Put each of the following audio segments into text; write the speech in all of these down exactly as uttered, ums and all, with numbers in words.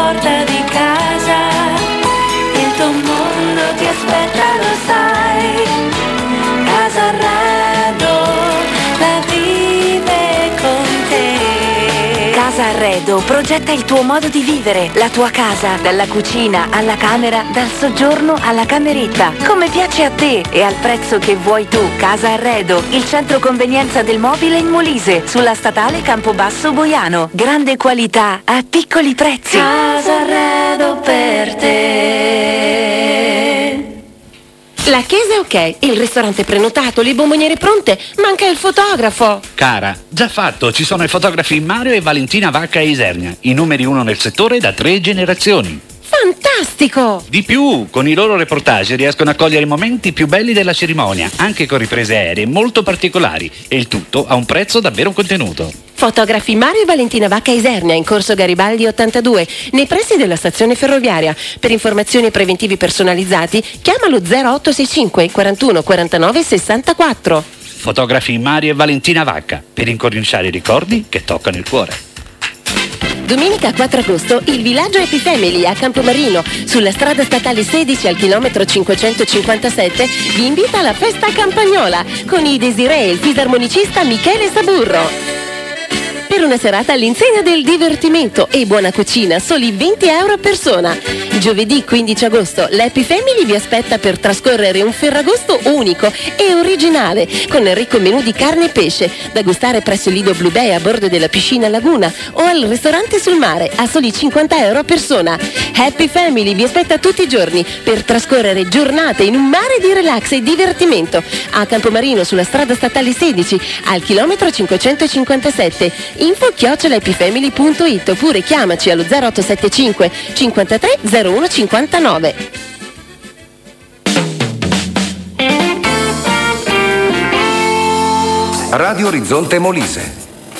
porta di casa, il tuo mondo ti aspetta, lo sai. Casa Arredo la vive con te. Casa Arredo progetta il tuo modo di vivere, la tua casa, dalla cucina alla camera, dal soggiorno alla cameretta, come piace a te e al prezzo che vuoi tu. Casa Arredo, il centro convenienza del mobile in Molise, sulla statale Campobasso Boiano. Grande qualità a piccoli prezzi. Casa Arredo per te. La chiesa è ok, il ristorante prenotato, le bomboniere pronte, manca il fotografo. Cara, già fatto, ci sono i fotografi Mario e Valentina Vacca a Isernia, i numeri uno nel settore da tre generazioni. Fantastico! Di più, con i loro reportage riescono a cogliere i momenti più belli della cerimonia, anche con riprese aeree molto particolari, e il tutto a un prezzo davvero contenuto. Fotografi Mario e Valentina Vacca Isernia, in corso Garibaldi ottantadue, nei pressi della stazione ferroviaria. Per informazioni e preventivi personalizzati, chiamalo zero otto sei cinque quarantuno quarantanove sessantaquattro. Fotografi Mario e Valentina Vacca, per incorniciare i ricordi che toccano il cuore. Domenica quattro agosto il villaggio Happy Family a Campomarino, sulla strada statale sedici al chilometro cinquecentocinquantasette, vi invita alla festa campagnola con i Desiree e il fisarmonicista Michele Saburro. Per una serata all'insegna del divertimento e buona cucina, soli venti euro a persona. Giovedì quindici agosto l'Happy Family vi aspetta per trascorrere un Ferragosto unico e originale, con il ricco menù di carne e pesce, da gustare presso il Lido Blue Bay a bordo della piscina Laguna o al ristorante sul mare a soli cinquanta euro a persona. Happy Family vi aspetta tutti i giorni per trascorrere giornate in un mare di relax e divertimento a Campomarino, sulla strada statale sedici al chilometro cinquecentocinquantasette. Info chiocciola happyfamily punto it oppure chiamaci allo zero otto sette cinque cinquantatré zero uno cinquantanove. Radio Orizzonte Molise.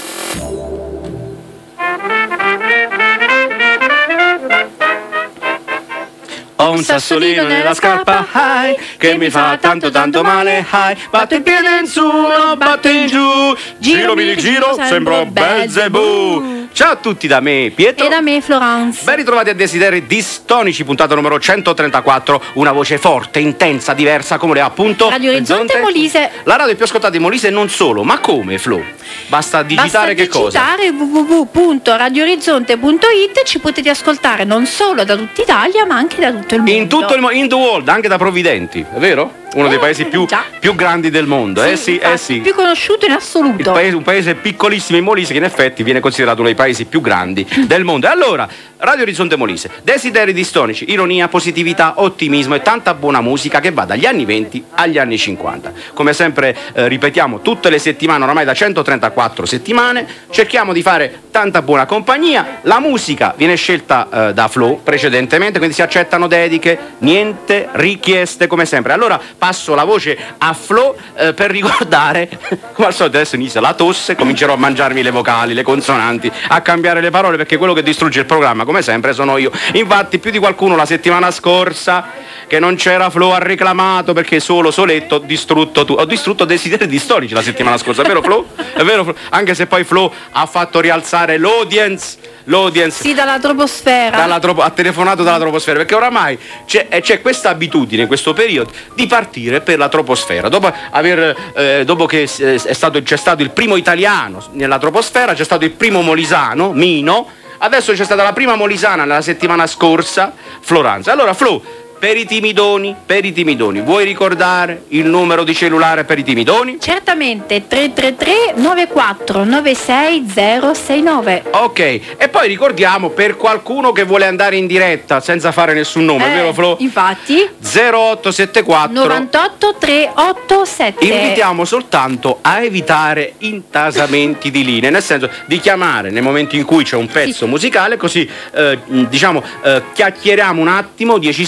Ho un sassolino nella scarpa, hai, che mi fa tanto tanto male, hai. Batto il piede in su, lo batto in giù, giro mi giro, sembro Belzebù. Ciao a tutti da me Pietro e da me Florence. Ben ritrovati a Desideri Distonici, puntata numero centotrentaquattro. Una voce forte, intensa, diversa, come le ha appunto Radio Orizzonte Molise. La radio più ascoltata di Molise e non solo. Ma come, Flo? Basta digitare Basta che cosa? Basta digitare w w w punto radio orizzonte punto it. Ci potete ascoltare non solo da tutta Italia ma anche da tutto il mondo. In tutto il mondo, in the world, anche da Provvidenti, è vero? Uno eh, dei paesi più, più grandi del mondo, sì, eh sì, infatti, eh sì. più conosciuto in assoluto. Il paese, un paese piccolissimo in Molise che in effetti viene considerato uno dei paesi più grandi del mondo. E allora, Radio Orizzonte Molise, desideri distonici, ironia, positività, ottimismo e tanta buona musica che va dagli anni venti agli anni cinquanta. Come sempre eh, ripetiamo tutte le settimane, oramai da centotrentaquattro settimane, cerchiamo di fare tanta buona compagnia. La musica viene scelta eh, da Flo precedentemente, quindi si accettano dediche, niente richieste come sempre. Allora passo la voce a Flo eh, per ricordare, come al solito adesso inizia la tosse, comincerò a mangiarmi le vocali, le consonanti, a cambiare le parole, perché quello che distrugge il programma come sempre sono io. Infatti più di qualcuno la settimana scorsa che non c'era Flo ha reclamato perché solo soletto ho distrutto tu. Ho distrutto Desideri Distonici la settimana scorsa, è vero Flo? È vero Flo? Anche se poi Flo ha fatto rialzare l'audience L'audience sì, dalla troposfera dalla tropo, ha telefonato dalla troposfera, perché oramai c'è, c'è questa abitudine in questo periodo di partire per la troposfera dopo aver eh, dopo che è stato, c'è stato il primo italiano nella troposfera, c'è stato il primo molisano Mino, adesso c'è stata la prima molisana nella settimana scorsa, Floranza. Allora Flo, per i timidoni, per i timidoni, vuoi ricordare il numero di cellulare per i timidoni? Certamente, tre tre tre nove quattro nove sei zero sei nove. Ok, e poi ricordiamo per qualcuno che vuole andare in diretta senza fare nessun nome, eh, vero Flo? Infatti zero otto sette quattro novantotto trecentoottantasette. Invitiamo soltanto a evitare intasamenti di linee, nel senso di chiamare nel momento in cui c'è un pezzo sì. musicale, così eh, diciamo eh, chiacchieriamo un attimo, dieci secondi,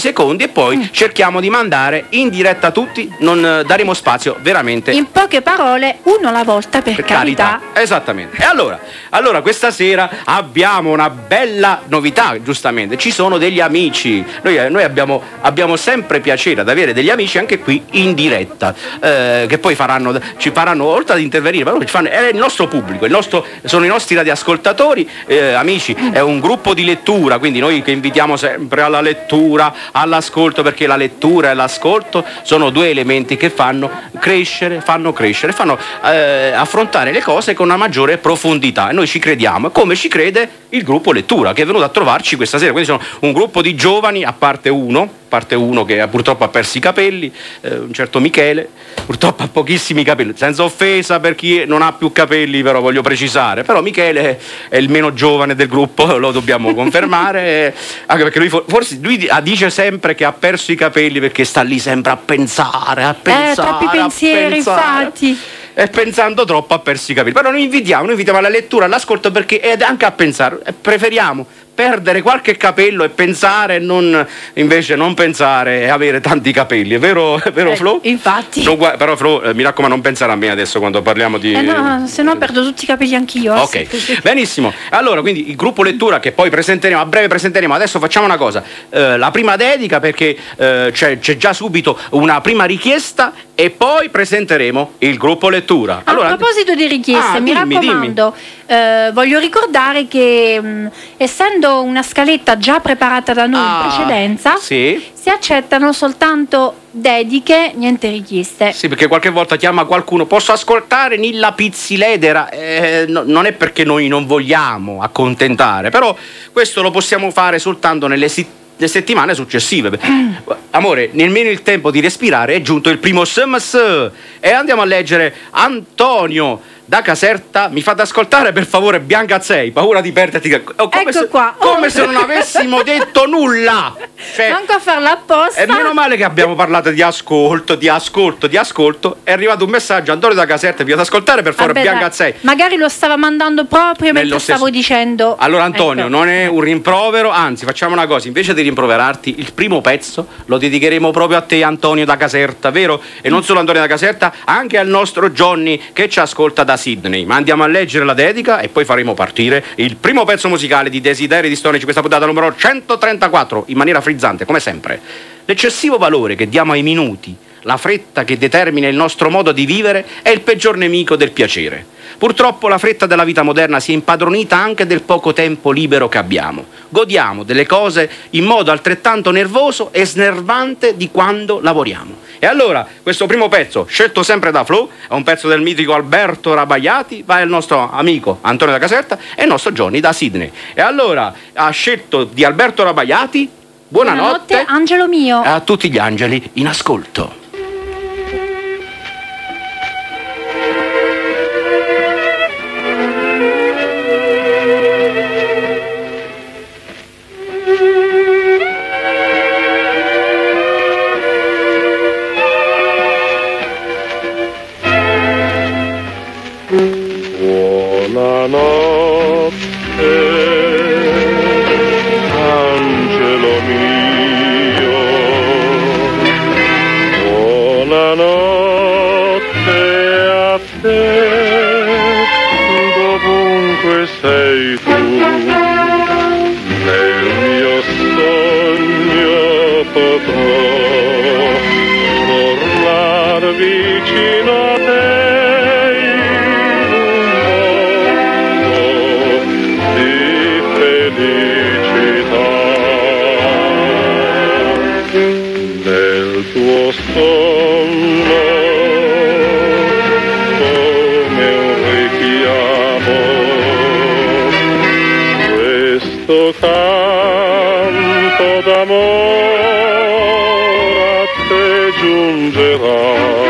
e poi mm. cerchiamo di mandare in diretta a tutti, non eh, daremo spazio veramente. In poche parole, uno alla volta, per, per carità. carità. Esattamente. E allora, allora, questa sera abbiamo una bella novità, giustamente. Ci sono degli amici. Noi, noi abbiamo, abbiamo sempre piacere ad avere degli amici anche qui in diretta, eh, che poi faranno, ci faranno, oltre ad intervenire, ma ci fanno, è il nostro pubblico, il nostro, sono i nostri radioascoltatori, eh, amici, è un gruppo di lettura, quindi noi che invitiamo sempre alla lettura, all'ascolto, perché la lettura e l'ascolto sono due elementi che fanno crescere, fanno crescere, fanno eh, affrontare le cose con una maggiore profondità, e noi ci crediamo, come ci crede il gruppo lettura che è venuto a trovarci questa sera. Quindi sono un gruppo di giovani, a parte uno parte uno che purtroppo ha perso i capelli, eh, un certo Michele, purtroppo ha pochissimi capelli, senza offesa per chi non ha più capelli, però voglio precisare, però Michele è il meno giovane del gruppo, lo dobbiamo confermare, anche perché lui forse lui dice sempre che ha perso i capelli perché sta lì sempre a pensare, a pensare, eh, troppi pensieri, pensare. infatti. E pensando troppo ha perso i capelli. Però noi invitiamo, noi invitiamo alla lettura, all'ascolto, perché ed anche a pensare. Preferiamo perdere qualche capello e pensare, non invece non pensare e avere tanti capelli. È vero, è vero eh, Flo? Infatti. Non, però Flo, eh, mi raccomando, non pensare a me adesso quando parliamo di... Eh no, se no perdo tutti i capelli anch'io. Ok, sì. Benissimo. Allora, quindi il gruppo lettura che poi presenteremo, a breve presenteremo. Adesso facciamo una cosa. Eh, la prima dedica, perché eh, c'è, c'è già subito una prima richiesta, e poi presenteremo il gruppo lettura. Allora, a proposito di richieste, ah, mi dimmi, raccomando, eh, voglio ricordare che mh, essendo una scaletta già preparata da noi ah, in precedenza, sì. si accettano soltanto dediche, niente richieste. Sì, perché qualche volta chiama qualcuno, posso ascoltare Nilla Pizziledera? Eh, no, non è perché noi non vogliamo accontentare, però questo lo possiamo fare soltanto nelle settimane le settimane successive. Amore, nemmeno il tempo di respirare è giunto il primo S M S, e andiamo a leggere Antonio da Caserta. Mi fate ascoltare per favore Bianca sei, paura di perderti. Oh, come ecco se, qua. come se non avessimo detto nulla, cioè, manco a farla apposta. e meno male che abbiamo parlato di ascolto, di ascolto, di ascolto. È arrivato un messaggio: Antonio da Caserta, vi fate ascoltare per favore. Vabbè, Bianca sei. Magari lo stava mandando proprio mentre stavo dicendo. Allora Antonio, ecco, non è un rimprovero, anzi facciamo una cosa, invece di rimproverarti, il primo pezzo lo dedicheremo proprio a te, Antonio da Caserta, vero? E non solo Antonio da Caserta, anche al nostro Johnny che ci ascolta da Sydney. Ma andiamo a leggere la dedica e poi faremo partire il primo pezzo musicale di Desideri Distonici, questa puntata numero centotrentaquattro, in maniera frizzante come sempre. L'eccessivo valore che diamo ai minuti, la fretta che determina il nostro modo di vivere, è il peggior nemico del piacere. Purtroppo la fretta della vita moderna si è impadronita anche del poco tempo libero che abbiamo. Godiamo delle cose in modo altrettanto nervoso e snervante di quando lavoriamo. E allora, questo primo pezzo, scelto sempre da Flo, è un pezzo del mitico Alberto Rabaiati, va al nostro amico Antonio da Caserta e il nostro Johnny da Sydney. E allora, ha scelto di Alberto Rabaiati, buonanotte, buonanotte angelo mio, a tutti gli angeli in ascolto. Buonanotte, angelo mio, buonanotte a te, dovunque sei tu, nel mio sogno potrò tornar vicino a te. Sonno come un richiamo, questo canto d'amore a te giungerà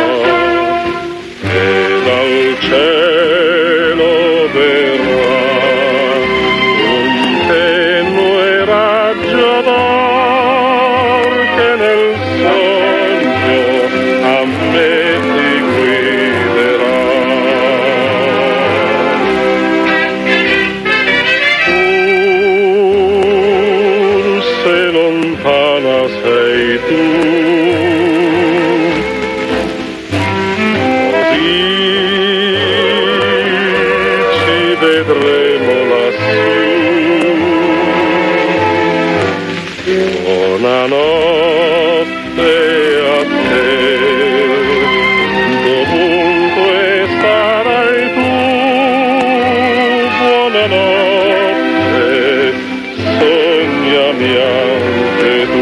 e dal cielo verrà un tenue raggio d'or che nel lontana lassù. Buonanotte a te, dovunque sarai tu. Buonanotte, sognami anche tu.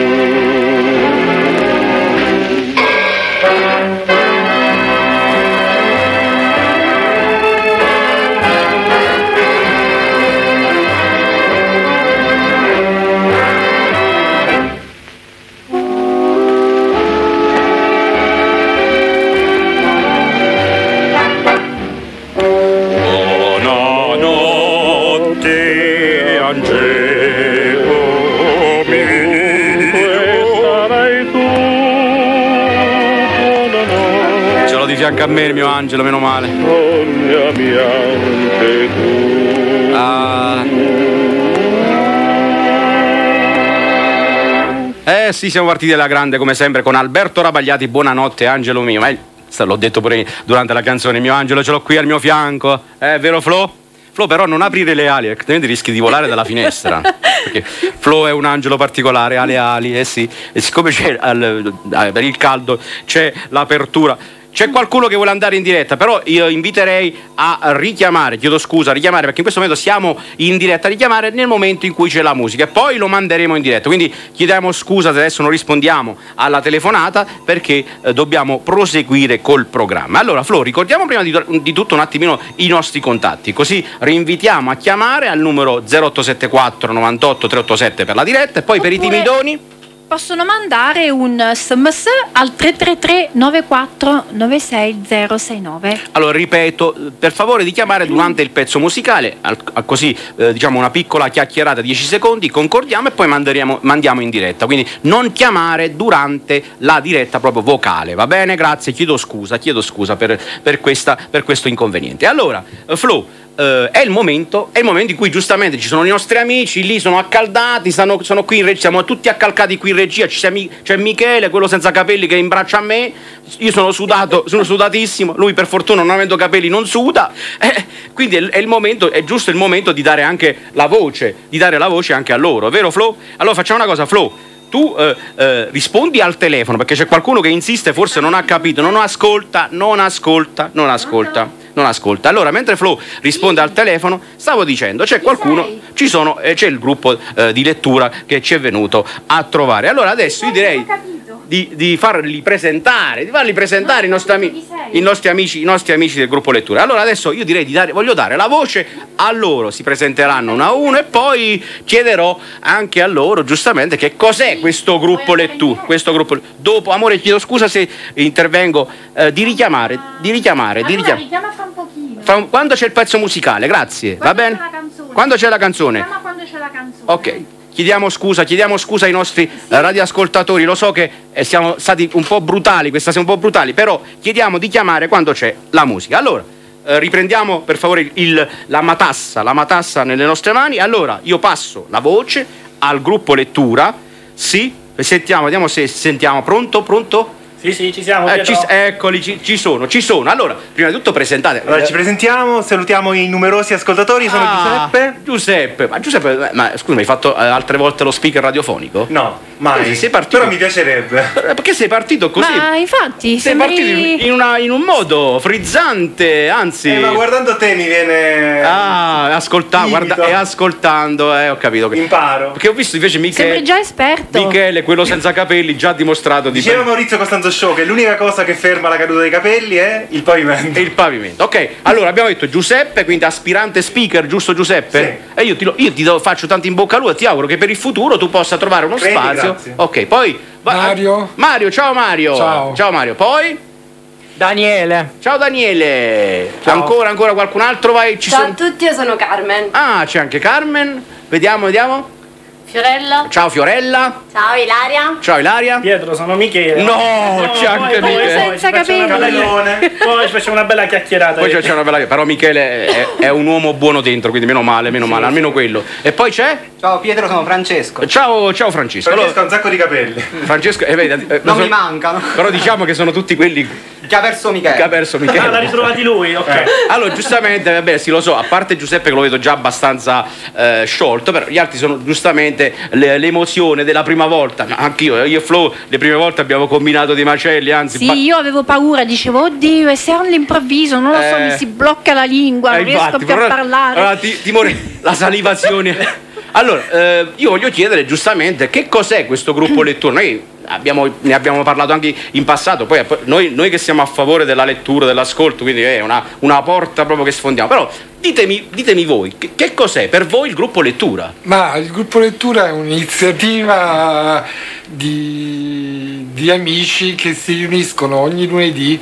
Fianco a me il mio angelo, meno male. Sognami anche tu. Ah. Eh sì, siamo partiti alla grande come sempre con Alberto Rabagliati. Buonanotte angelo mio. Ma l'ho detto pure durante la canzone, il mio angelo ce l'ho qui al mio fianco. È vero Flo? Flo, però non aprire le ali, altrimenti rischi di volare dalla finestra. Perché Flo è un angelo particolare, ha le ali, eh sì. E siccome c'è al, per il caldo c'è l'apertura. C'è qualcuno che vuole andare in diretta, però io inviterei a richiamare, chiedo scusa, a richiamare, perché in questo momento siamo in diretta, a richiamare nel momento in cui c'è la musica e poi lo manderemo in diretta. Quindi chiediamo scusa se adesso non rispondiamo alla telefonata, perché eh, dobbiamo proseguire col programma. Allora Flo, ricordiamo prima di, di tutto un attimino i nostri contatti, così rinvitiamo a chiamare al numero zero otto sette quattro novantotto trecentoottantasette per la diretta e poi Oppure... per i timidoni possono mandare un sms al tre tre tre nove quattro nove sei zero sei nove. Allora ripeto, per favore di chiamare durante il pezzo musicale, al, a così eh, diciamo una piccola chiacchierata, dieci secondi, concordiamo e poi manderemo, mandiamo in diretta. Quindi non chiamare durante la diretta proprio vocale, va bene? Grazie, chiedo scusa, chiedo scusa per, per, questa, per questo inconveniente. Allora, Flo, Uh, è il momento è il momento in cui giustamente ci sono i nostri amici lì, sono accaldati, stanno, sono qui in regia, siamo tutti accalcati qui in regia, c'è, c'è Michele, quello senza capelli che imbraccia a me, io sono sudato, sono sudatissimo, lui per fortuna non avendo capelli non suda, eh, quindi è, è il momento, è giusto il momento di dare anche la voce, di dare la voce anche a loro, vero Flo? Allora facciamo una cosa, Flo, tu eh, eh, rispondi al telefono, perché c'è qualcuno che insiste, forse non ha capito, non ascolta, non ascolta, non ascolta. Non ascolta. Allora, mentre Flo risponde al telefono, stavo dicendo, c'è qualcuno, ci sono, eh, c'è il gruppo eh, di lettura che ci è venuto a trovare. Allora adesso io direi di, di farli presentare, di farli presentare i nostri, ami- i nostri amici, i nostri amici del gruppo lettura. Allora adesso io direi di dare, voglio dare la voce a loro, si presenteranno uno a uno e poi chiederò anche a loro, giustamente, che cos'è questo gruppo lettura. Questo gruppo. Dopo, amore, chiedo scusa se intervengo, eh, di richiamare, di richiamare, di richiamare. Un pochino. Fra, quando c'è il pezzo musicale, grazie, Quando va bene? Quando c'è la canzone? Chiama quando c'è la canzone. Ok, chiediamo scusa, chiediamo scusa ai nostri sì. radioascoltatori, lo so che eh, siamo stati un po' brutali, questa sera un po' brutali, però chiediamo di chiamare quando c'è la musica. Allora, eh, riprendiamo per favore il, la matassa, la matassa nelle nostre mani. Allora, io passo la voce al gruppo lettura, sì, sentiamo, vediamo se sentiamo, pronto, pronto? Sì, sì, ci siamo. Eh, ci, eccoli, ci, ci sono, ci sono. Allora, prima di tutto presentate. Allora, ci presentiamo, salutiamo i numerosi ascoltatori. Sono ah, Giuseppe. Giuseppe, ma Giuseppe, ma scusa, hai fatto eh, altre volte lo speaker radiofonico? No, mai. Eh, sei partito. Però mi piacerebbe. Perché sei partito così? Ma infatti, sei sembri... partito in, una, in un modo frizzante, anzi. Eh, ma guardando te mi viene. Ah, ascoltando, guarda, e ascoltando, eh, ho capito. Che... Imparo. Perché ho visto invece Michele. Sembri già esperto. Michele, quello senza capelli, già dimostrato di. Diceva Maurizio Costanzo Show che l'unica cosa che ferma la caduta dei capelli è il pavimento. E il pavimento. Ok, allora abbiamo detto Giuseppe, quindi aspirante speaker, giusto Giuseppe? Sì. E io ti, lo, io ti do, faccio tanto in bocca al lupo e ti auguro che per il futuro tu possa trovare uno Credi, spazio. grazie. Ok, poi va, Mario. Mario, ciao Mario. Ciao. Ciao Mario. Poi Daniele. ciao Daniele. Ciao. Ancora ancora qualcun altro vai? Ci Ciao son... a tutti, io sono Carmen. Ah, c'è anche Carmen. Vediamo, vediamo. Fiorella. Ciao Fiorella. Ciao Ilaria. Ciao Ilaria. Pietro, sono Michele. No, no c'è anche poi, Michele. Poi, senza poi, capelli. poi ci facciamo una bella chiacchierata. Poi c'è una bella. Però Michele è, è un uomo buono dentro, quindi meno male, meno sì, male, sì. almeno quello. E poi c'è? Ciao Pietro, sono Francesco. Ciao, ciao Francesco. Francesco Allora, ha un sacco di capelli. Francesco, eh, vedi, eh, Non so- mi mancano. Però diciamo che sono tutti quelli Che ha perso Michele. Che ha perso Michele. Ah, l'ha ritrovati lui, ok. Eh. Allora, giustamente, vabbè, sì, lo so, a parte Giuseppe che lo vedo già abbastanza eh, sciolto, però gli altri sono giustamente le- l'emozione della prima volta. Ma anch'io, io e Flo, le prime volte abbiamo combinato dei macelli, anzi. Sì, ba- io avevo paura, dicevo, oddio, e se all'improvviso, non lo so, Eh. mi si blocca la lingua, non Eh, riesco infatti, più a però- parlare. Allora, ti- Timore, la salivazione. Allora, eh, io voglio chiedere giustamente che cos'è questo gruppo lettura. Noi abbiamo- ne abbiamo parlato anche in passato, poi noi, noi che siamo a favore della lettura, dell'ascolto, quindi è una, una porta proprio che sfondiamo. Però ditemi, ditemi voi, che, che cos'è per voi il gruppo lettura? Ma il gruppo lettura è un'iniziativa di, di amici che si riuniscono ogni lunedì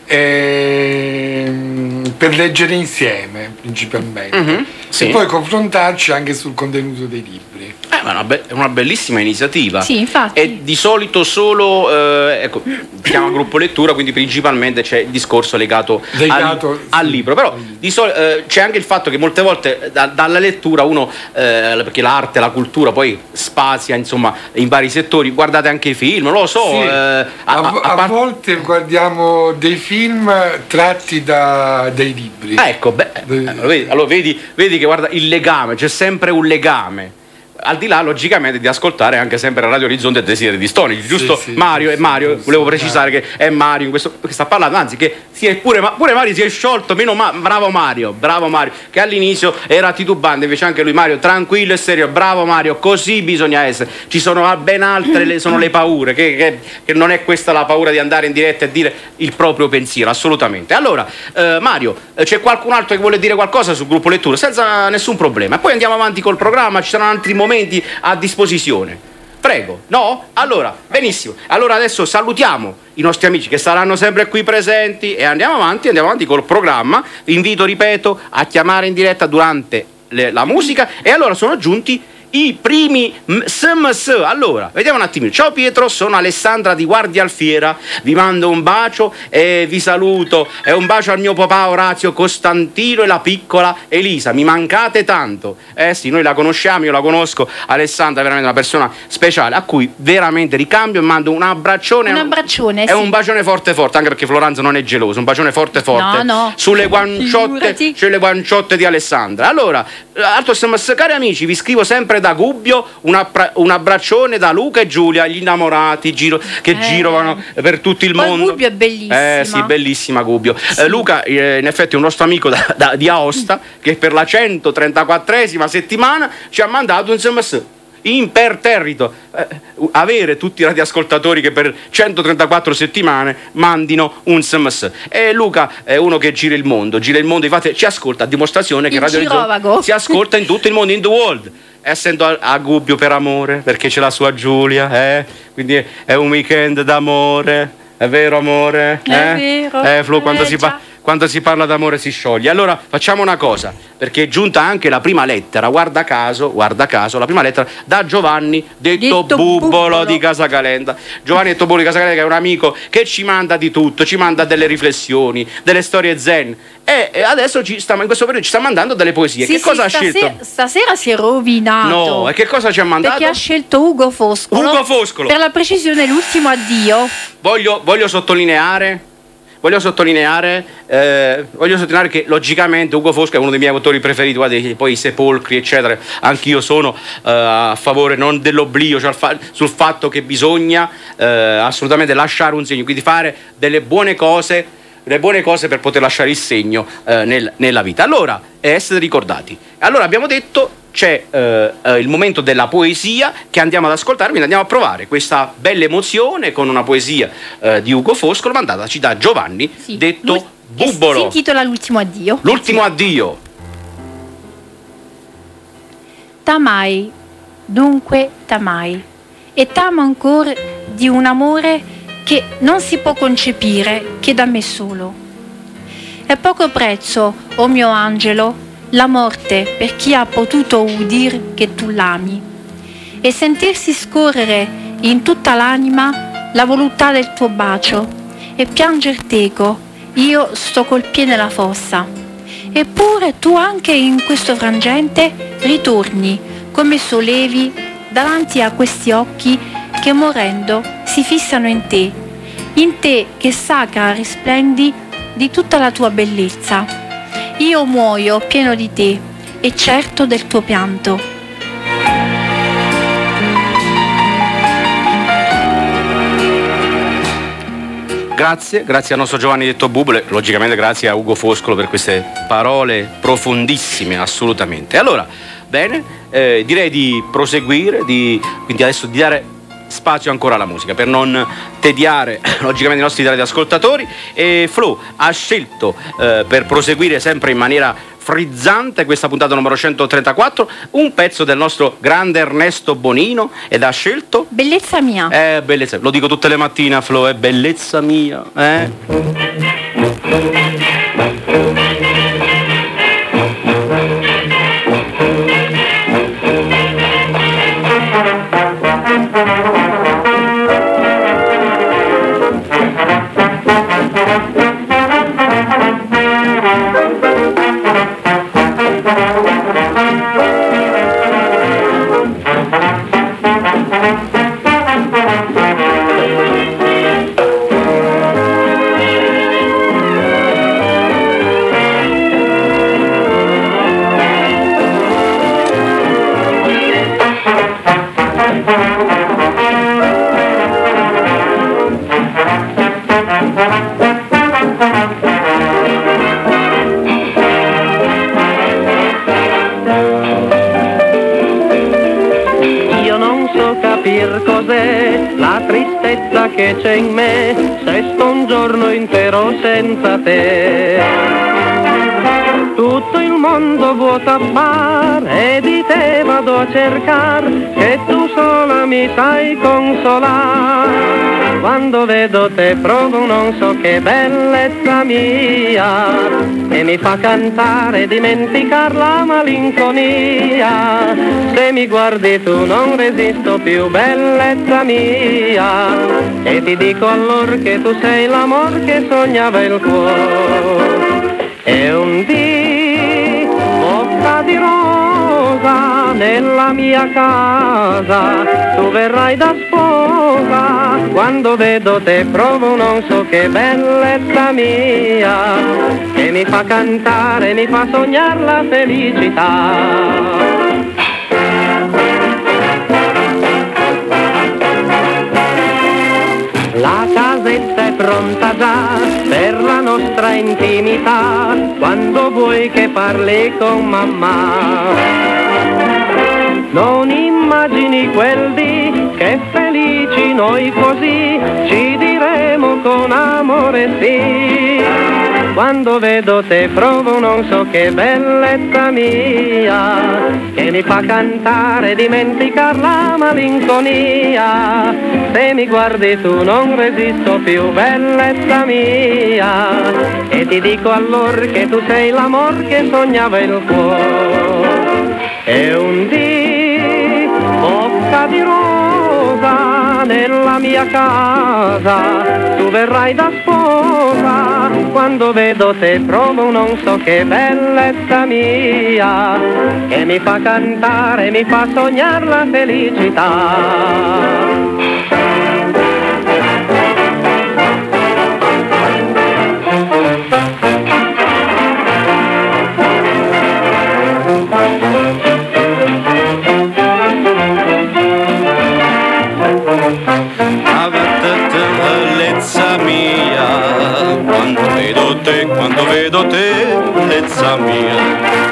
ehm, per leggere insieme principalmente Mhm, sì. e poi confrontarci anche sul contenuto dei libri. Eh, ma è una, be- è una bellissima iniziativa. Sì, infatti. E di solito solo, eh, ecco, si chiama gruppo lettura, quindi principalmente c'è il discorso legato, Legato, al, al libro. Però di soli- eh, c'è anche il fatto che molte volte da- dalla lettura uno, eh, perché l'arte, la cultura poi spazia insomma in vari settori, guardate anche i film, non lo so. Sì. eh, a, a, a- a a par- volte guardiamo dei film tratti da dei libri. Ah, ecco, beh, allora vedi, allora vedi, vedi che guarda il legame, c'è sempre un legame. Al di là, logicamente, di ascoltare anche sempre Radio Orizzonte e Desideri di Stonici, giusto? sì, Mario sì, e Mario, sì, volevo sì, precisare che è Mario in questo, che sta parlando, anzi che si è pure, ma- pure Mario si è sciolto, meno ma, bravo Mario, bravo Mario, che all'inizio era titubante, invece anche lui Mario tranquillo e serio, bravo Mario, così bisogna essere. Ci sono ben altre, le, sono le paure, che, che- che non è questa la paura di andare in diretta e dire il proprio pensiero, assolutamente. Allora, eh, Mario, eh, c'è qualcun altro che vuole dire qualcosa sul gruppo lettura, senza nessun problema, e poi andiamo avanti col programma, ci saranno altri momenti a disposizione. Prego, no? Allora, benissimo. Allora adesso salutiamo i nostri amici che saranno sempre qui presenti e andiamo avanti, andiamo avanti col programma. Vi invito, ripeto, a chiamare in diretta durante le- la musica e allora sono giunti i primi S M S. Allora, vediamo un attimino. Ciao Pietro, sono Alessandra di Guardia Alfiera, vi mando un bacio e vi saluto. E un bacio al mio papà Orazio Costantino e la piccola Elisa, mi mancate tanto. Eh sì, noi la conosciamo, io la conosco. Alessandra è veramente una persona speciale a cui veramente ricambio e mando un abbraccione. Un abbraccione, È sì. un bacione forte forte, anche perché Floranzo non è geloso, un bacione forte forte. No, no. Sulle guanciotte, Figurati. sulle guanciotte di Alessandra. Allora, altro S M S, cari amici, vi scrivo sempre da Gubbio, un, appra- un abbraccione da Luca e Giulia, gli innamorati giro- che Eh. girano per tutto il Poi mondo. Gubbio è bellissima. Eh sì, bellissima Gubbio. Eh, Luca, eh, in effetti è un nostro amico da- da- di Aosta che per la centotrentaquattresima settimana ci ha mandato un S M S. Imperterrito. Eh, avere tutti i radioascoltatori che per centotrentaquattro settimane mandino un S M S. E Luca è uno che gira il mondo, gira il mondo, infatti ci ascolta, a dimostrazione che Il Radio Orizzonte girovago. si ascolta in tutto il mondo, in the world. Essendo a, a Gubbio per amore, perché c'è la sua Giulia, eh? Quindi è, è un weekend d'amore, è vero amore? È eh? vero, Eh, Flo, quando eh, si, pa- già. quando si parla d'amore si scioglie. Allora facciamo una cosa, perché è giunta anche la prima lettera, guarda caso, guarda caso, la prima lettera da Giovanni detto, Detto Bubbolo, Bubbolo. di Casa Calenda. Giovanni detto Bubbolo di Casa Calenda, che è un amico che ci manda di tutto, ci manda delle riflessioni, delle storie zen e, e adesso ci sta, in questo periodo ci sta mandando delle poesie. Sì, che sì, cosa ha stasera, scelto? Stasera si è rovinato. No, e che cosa ci ha mandato? Perché ha scelto Ugo Foscolo. Ugo Foscolo. Per la precisione, l'ultimo addio. Voglio, voglio sottolineare. Voglio sottolineare, eh, voglio sottolineare che logicamente Ugo Foscolo è uno dei miei autori preferiti, guardate, poi i sepolcri eccetera, anch'io sono eh, a favore non dell'oblio, cioè al fa- sul fatto che bisogna eh, assolutamente lasciare un segno, quindi fare delle buone cose, le buone cose per poter lasciare il segno eh, nel- nella vita. Allora, e essere ricordati. Allora abbiamo detto c'è eh, eh, il momento della poesia che andiamo ad ascoltare, quindi andiamo a provare questa bella emozione con una poesia eh, di Ugo Foscolo mandataci da Giovanni, Sì, detto lui- che Bubbolo. si intitola L'ultimo addio. L'ultimo addio. T'amai, dunque t'amai, e t'amo ancora di un amore che non si può concepire che da me solo. È poco prezzo, o mio angelo, la morte per chi ha potuto udir che tu l'ami e sentirsi scorrere in tutta l'anima la voluttà del tuo bacio e pianger teco, io sto col piede nella fossa. Eppure tu anche in questo frangente ritorni come sollevi davanti a questi occhi che morendo si fissano in te in te che sacra risplendi di tutta la tua bellezza. Io muoio pieno di te e certo del tuo pianto. Grazie, grazie al nostro Giovanni Detto Bubble, logicamente grazie a Ugo Foscolo per queste parole profondissime, assolutamente. Allora, bene, eh, direi di proseguire, di, quindi adesso di dare spazio ancora alla musica per non tediare logicamente i nostri radioascoltatori. E Flo ha scelto eh, per proseguire sempre in maniera frizzante questa puntata numero centotrentaquattro un pezzo del nostro grande Ernesto Bonino ed ha scelto Bellezza mia. Eh, bellezza, lo dico tutte le mattine, Flo, è bellezza mia, eh? Che c'è in me se sto un giorno intero senza te. Tutto il mondo vuoto appare e di te vado a cercare, che tu sola mi sai consolare. Quando vedo te provo non so che bellezza mia, e mi fa cantare e dimenticar la malinconia. Se mi guardi tu non resisto più, bellezza mia, e ti dico allora che tu sei l'amor che sognava il cuore. E un dì, bocca di rosa, nella mia casa, tu verrai da sposa. Quando vedo te provo non so che bellezza mia, che mi fa cantare, mi fa sognare la felicità. La casetta è pronta già per la nostra intimità, quando vuoi che parli con mamma. Non immagini quel dì che felici noi così ci diremo con amore sì. Quando vedo te provo non so che bellezza mia, che mi fa cantare e dimenticar la malinconia. Se mi guardi tu non resisto più, bellezza mia, e ti dico allora che tu sei l'amor che sognava il cuore. E un dì, bocca di rosa, nella mia casa, tu verrai da sposa. Quando vedo te provo non so che bellezza mia, che mi fa cantare, mi fa sognare la felicità. Bellezza mia, quando vedo te, quando vedo te, bellezza mia.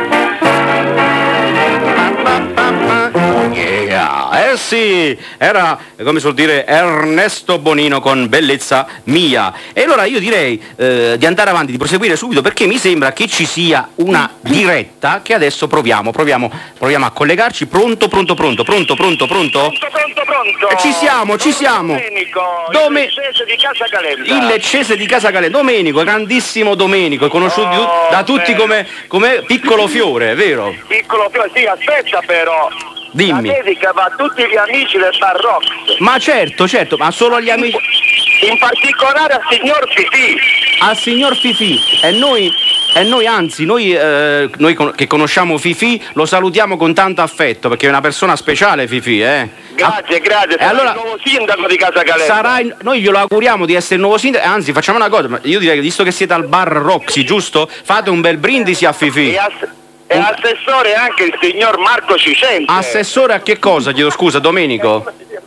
Yeah. Eh sì, era, come suol dire, Ernesto Bonino con Bellezza mia. E allora io direi eh, di andare avanti, di proseguire subito, perché mi sembra che ci sia una diretta che adesso proviamo, proviamo, proviamo a collegarci. Pronto, pronto, pronto, pronto, pronto, pronto? Pronto, pronto, pronto. Eh, ci siamo, ci siamo. Domenico, Dome- il leccese di Casa Calenda. Il leccese di Casa Calenda. Domenico, grandissimo Domenico, conosciuto Oh, da tutti come, come Piccolo Fiore, vero? Piccolo Fiore, sì, aspetta però. Dimmi. La dedica va a tutti gli amici del Bar Rock. Ma certo, certo, ma solo agli amici. In particolare al signor Fifì. Al signor Fifì. E noi, e noi anzi, noi, eh, noi con- che conosciamo Fifì lo salutiamo con tanto affetto, perché è una persona speciale Fifì, eh? Grazie, grazie. E allora il nuovo sindaco di Casa Calenda. Sarai, noi glielo auguriamo di essere il nuovo sindaco, anzi facciamo una cosa, io direi che visto che siete al bar Roxy, giusto? Fate un bel brindisi a Fifi. E, ass- e assessore anche il signor Marco Cicente. Assessore a che cosa? Chiedo scusa, Domenico.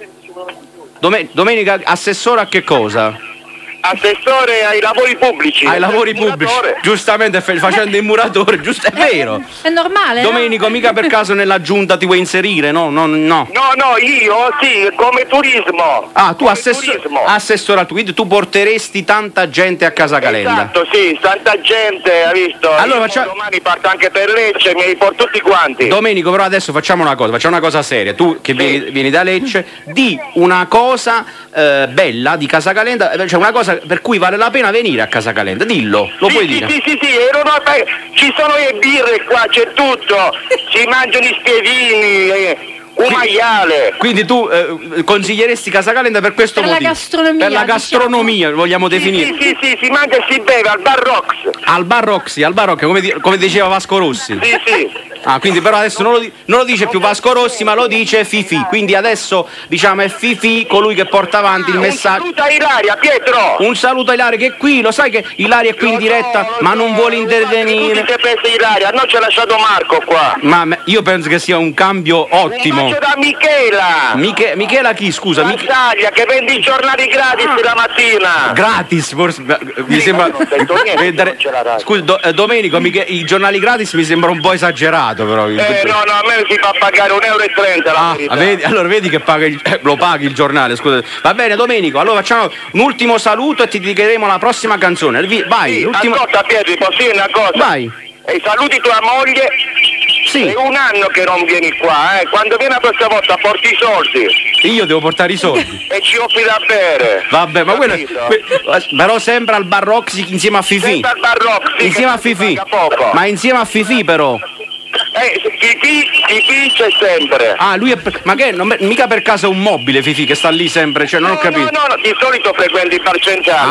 Dome- Domenica, assessore a che cosa? Assessore ai lavori pubblici. Ai lavori pubblici, giustamente f- facendo il muratore, giusto, è vero. È normale, Domenico, no? mica per caso nella giunta ti vuoi inserire, no? No, no. No, no, io sì, come turismo. Ah, tu come assessore, turismo. assessore, quindi tu porteresti tanta gente a Casa Calenda. Esatto, sì, tanta gente, hai visto? Allora, Io faccia- domani parto anche per Lecce, mi riporto tutti quanti. Domenico, però adesso facciamo una cosa, facciamo una cosa seria. Tu che vieni, vieni da Lecce, di una cosa eh, bella di Casa Calenda, eh, cioè una cosa per cui vale la pena venire a Casa Calenda, dillo, lo sì, puoi sì, dire. Sì, sì, sì, erano, beh, ci sono le birre qua, c'è tutto, si mangiano i spiedini, eh, un maiale. Quindi tu eh, consiglieresti Casa Calenda per questo Per la motivo? gastronomia, Per la gastronomia, vogliamo Sì, definire. sì, sì, sì, si mangia e si beve al Bar Rox. Al bar Roxy, al bar Roxy, come, di- come diceva Vasco Rossi. Sì, sì. Ah, quindi però adesso non lo, di- non lo dice più Vasco Rossi, ma lo dice Fifi. Quindi adesso diciamo è Fifi colui che porta avanti il messaggio. Un saluto a Ilaria, Pietro. Un saluto a Ilaria che è qui, lo sai che Ilaria è qui in diretta, ma non vuole intervenire. Tu ti sei preso Ilaria, no, ci ha lasciato Marco qua. Ma me- io penso che sia un cambio ottimo. Un bacio da Michela. Miche- Michela chi, scusa? Mich- Taglia, che vendi i giornali gratis la mattina. gratis, forse mi Sì, sembra. ma non sento niente, Eh, dare- non c'è la radio. Scusa, Do- eh, Domenico, Mich- i giornali gratis mi sembra un po' esagerato, però. Eh no, no, a me si fa pagare un euro e trenta la verità. Ah, vedi, allora vedi che paga il- eh, lo paghi il giornale, scusa. Va bene, Domenico, allora facciamo un ultimo saluto e ti dedicheremo la prossima canzone. Vi- Vai, Sì, l'ultima. ascolta Pietro, posso dire una cosa? Vai. E saluti tua moglie. Sì. È un anno che non vieni qua, eh. Quando vieni la prossima volta porti i soldi Io devo portare i soldi. e ci offri da bere. Vabbè, ma quello. Capito? que- però sempre al bar Roxy insieme a Fifi. Senza il Bar Rox, sì, Insieme a che si Fifi. paga poco. Ma insieme a Fifi però. Eh, Fifi, Fifi c'è sempre. Ah, lui è. per- Ma che? Non, mica per caso è un mobile Fifi che sta lì sempre, cioè non ho capito. No, no, no, di solito frequenti il bar centrale.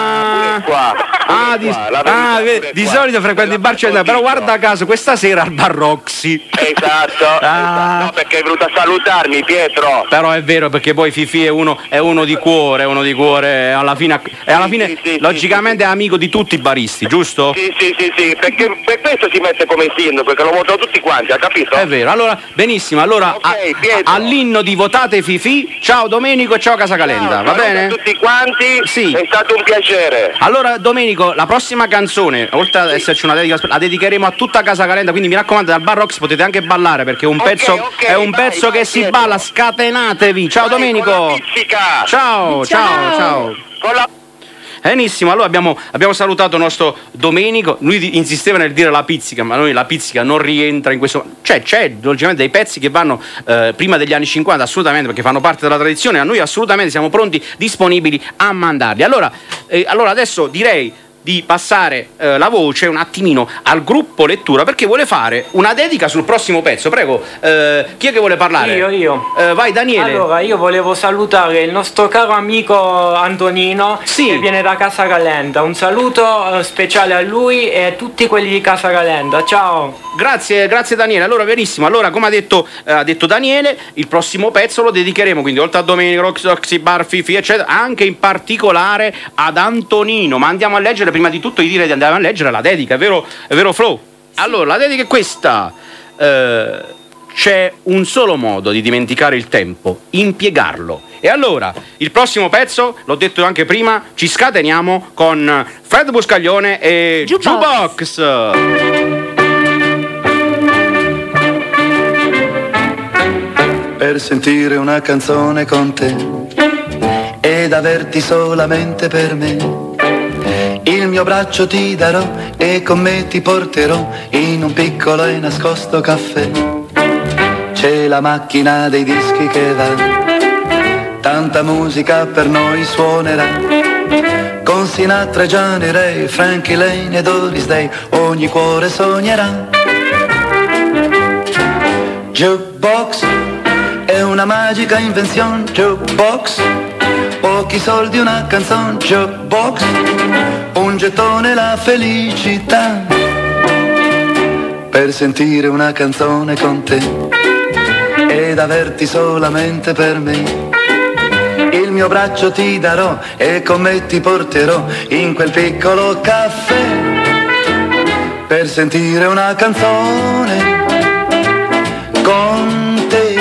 Ah, qua. ah, di, qua, la ah, verità, ve- pure di qua. solito frequenti il bar centrale, però guarda caso questa sera al bar Roxy. Esatto, Ah. esatto. No, perché è venuto a salutarmi, Pietro. Però è vero perché poi Fifi è uno, è uno di cuore, è uno di cuore, alla fine, e alla fine sì, sì, logicamente è amico di tutti i baristi, giusto? Sì, sì, sì, sì, perché per questo si mette come sindaco, perché lo votano tutti quanti, ha capito? È vero, allora benissimo, allora Ok, a- Pietro. all'inno di votate Fifi, ciao Domenico e ciao Casa Calenda, va Saluto bene? a tutti quanti, Sì. è stato un piacere. Allora Domenico, la prossima canzone, oltre ad esserci una dedica, la dedicheremo a tutta Casa Calenda, quindi mi raccomando dal Bar Rox potete anche ballare perché è un Ok, pezzo, ok, è un vai, pezzo vai, che si Pietro. balla, scatenatevi, ciao Vai, Domenico! con la pizzica. Ciao, ciao, Ciao. ciao! Con la... Benissimo, allora abbiamo, abbiamo salutato il nostro Domenico, lui di- insisteva nel dire la pizzica, ma noi la pizzica non rientra in questo. Cioè c'è logicamente dei pezzi che vanno eh, prima degli anni cinquanta, assolutamente, perché fanno parte della tradizione, a noi assolutamente siamo pronti, disponibili a mandarli. Allora, eh, allora adesso direi di passare eh, la voce un attimino al gruppo lettura perché vuole fare una dedica sul prossimo pezzo. Prego, eh, chi è che vuole parlare? Io, io. Eh, vai Daniele. Allora, io volevo salutare il nostro caro amico Antonino Sì. che viene da Casa Calenda. Un saluto eh, speciale a lui e a tutti quelli di Casa Calenda. Ciao. Grazie, grazie Daniele. Allora, benissimo. Allora, come ha detto, eh, ha detto Daniele, il prossimo pezzo lo dedicheremo, quindi oltre a Domenico, Roxy, Roxy, Bar, Fifi, eccetera, anche in particolare ad Antonino. Ma andiamo a leggere, prima di tutto, io direi di andare a leggere la dedica, è vero, è vero Flo? Allora, la dedica è questa. Eh, c'è un solo modo di dimenticare il tempo, impiegarlo. E allora, il prossimo pezzo, l'ho detto anche prima, ci scateniamo con Fred Buscaglione e Jukebox. Jukebox. Per sentire una canzone con te ed averti solamente per me. Il mio braccio ti darò e con me ti porterò in un piccolo e nascosto caffè. C'è la macchina dei dischi che va, tanta musica per noi suonerà. Con Sinatra, Gianni Ray, Frankie Lane e Doris Day ogni cuore sognerà. Jukebox è una magica invenzione, Jukebox. Pochi soldi, una canzone, Jukebox. Un gettone, la felicità. Per sentire una canzone con te ed averti solamente per me. Il mio braccio ti darò e con me ti porterò in quel piccolo caffè per sentire una canzone con te.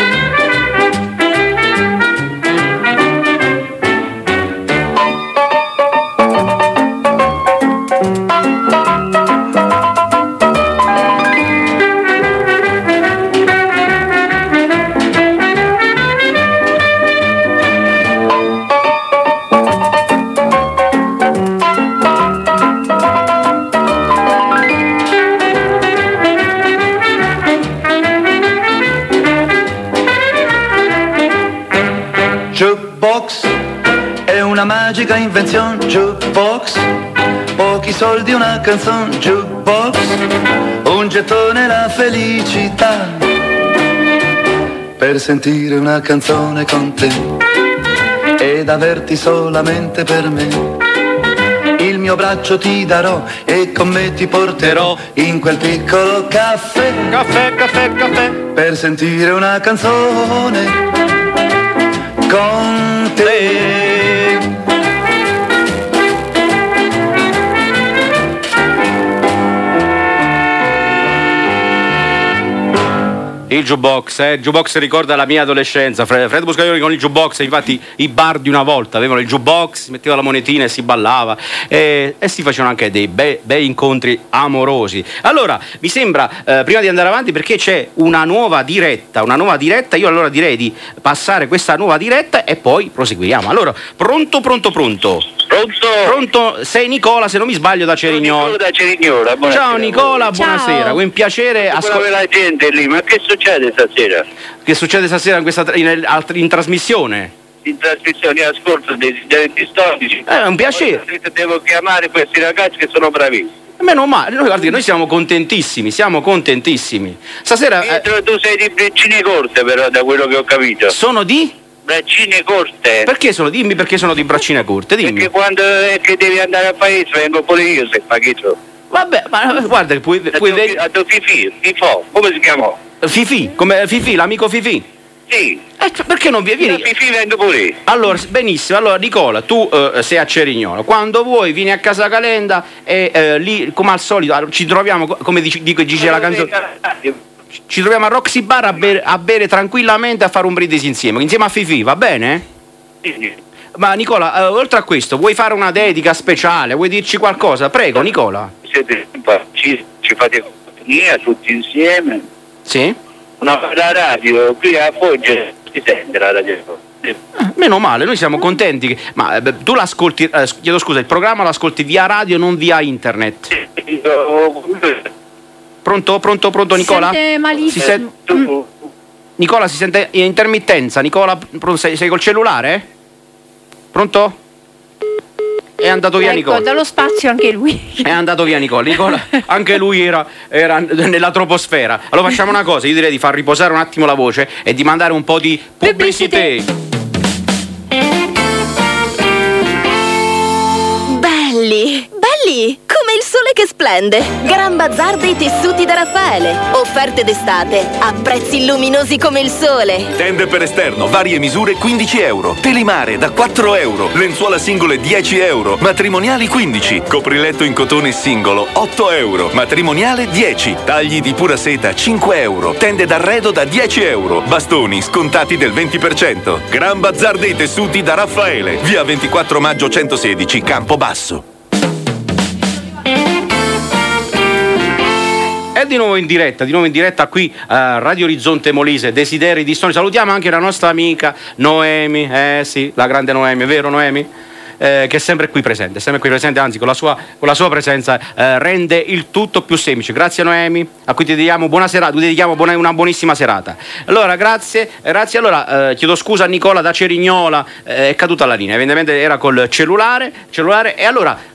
Jukebox è una magica invenzione. Jukebox, pochi soldi una canzone. Jukebox, un gettone la felicità per sentire una canzone con te ed averti solamente per me. Il mio braccio ti darò e con me ti porterò in quel piccolo caffè. Caffè, caffè, caffè. Per sentire una canzone con te. Il jukebox, eh, il jukebox ricorda la mia adolescenza. Fred, Fred Buscaioli con il jukebox, infatti i bar di una volta avevano il jukebox, si metteva la monetina e si ballava e, e si facevano anche dei bei, bei incontri amorosi. Allora, mi sembra, eh, prima di andare avanti, perché c'è una nuova diretta, una nuova diretta, io allora direi di passare questa nuova diretta e poi proseguiamo. Allora, pronto, pronto, pronto? Pronto? Pronto, sei Nicola, se non mi sbaglio, da Cerignola. Da Cerignola, ciao Nicola, buonasera, un piacere ascoltare la gente lì, ma che succede stasera? Che succede stasera in questa in, in trasmissione? In trasmissione, ascolto dei desideri storici. È un piacere. Devo chiamare questi ragazzi che sono bravissimi. Meno male, noi, guardi, noi siamo contentissimi, siamo contentissimi. Stasera. Pietro, eh, tu sei di braccine corte, però, da quello che ho capito. Sono di? Braccine corte. Perché sono? Dimmi perché sono di braccine corte, dimmi. Perché quando è che devi andare al paese vengo pure io se paghetto. Vabbè, ma guarda, puoi, puoi vedere. A tuo Fifi, Fifò, come si chiamò? Fifi, come Fifi, l'amico Fifi. Sì. Eh, cioè, perché non vieni? Io Fifi vengo pure. Allora, benissimo, allora Nicola, tu eh, sei a Cerignola. Quando vuoi vieni a Casa Calenda e eh, lì, come al solito, ci troviamo, come dice, dico, dice la canzone. Ci troviamo a Roxy Bar a bere, a bere tranquillamente, a fare un brindisi insieme, insieme a Fifi, va bene? Sì. Ma Nicola, eh, oltre a questo, vuoi fare una dedica speciale? Vuoi dirci qualcosa? Prego, Nicola. Siete ci, ci fate compagnia tutti insieme? Sì. No, la radio qui a Foggia si sente la radio. Eh, meno male, noi siamo contenti. Che, ma eh, tu l'ascolti, eh, chiedo scusa, il programma l'ascolti via radio, non via internet? Sì. Pronto, pronto, pronto Nicola? Si sente malissimo. Si sente... Mm. Nicola, si sente in intermittenza. Nicola, sei, sei col cellulare? Pronto? È andato via ecco, Nicola. dallo spazio anche lui. È andato via Nicola. Nicola, anche lui era, era nella troposfera. Allora facciamo una cosa, io direi di far riposare un attimo la voce e di mandare un po' di pubblicità. Belli, belli, come il sole che splende. Gran Bazar dei tessuti da Raffaele. Offerte d'estate a prezzi luminosi come il sole. Tende per esterno, varie misure quindici euro. Telimare da quattro euro. Lenzuola singole dieci euro. Matrimoniali quindici. Copriletto in cotone singolo otto euro. Matrimoniale dieci. Tagli di pura seta cinque euro. Tende d'arredo da dieci euro. Bastoni scontati del venti per cento. Gran Bazar dei tessuti da Raffaele. Via ventiquattro maggio centosedici, Campobasso. È di nuovo in diretta, di nuovo in diretta qui a Radio Orizzonte Molise, Desideri di Stoni. Salutiamo anche la nostra amica Noemi, eh sì, la grande Noemi, è vero Noemi? Eh, che è sempre qui presente, sempre qui presente, anzi con la sua, con la sua presenza eh, rende il tutto più semplice. Grazie Noemi, a cui ti dedichiamo buona serata, ti dedichiamo buona, una buonissima serata. Allora, grazie, grazie. Allora, eh, chiedo scusa a Nicola da Cerignola, eh, è caduta la linea, evidentemente era col cellulare, cellulare e allora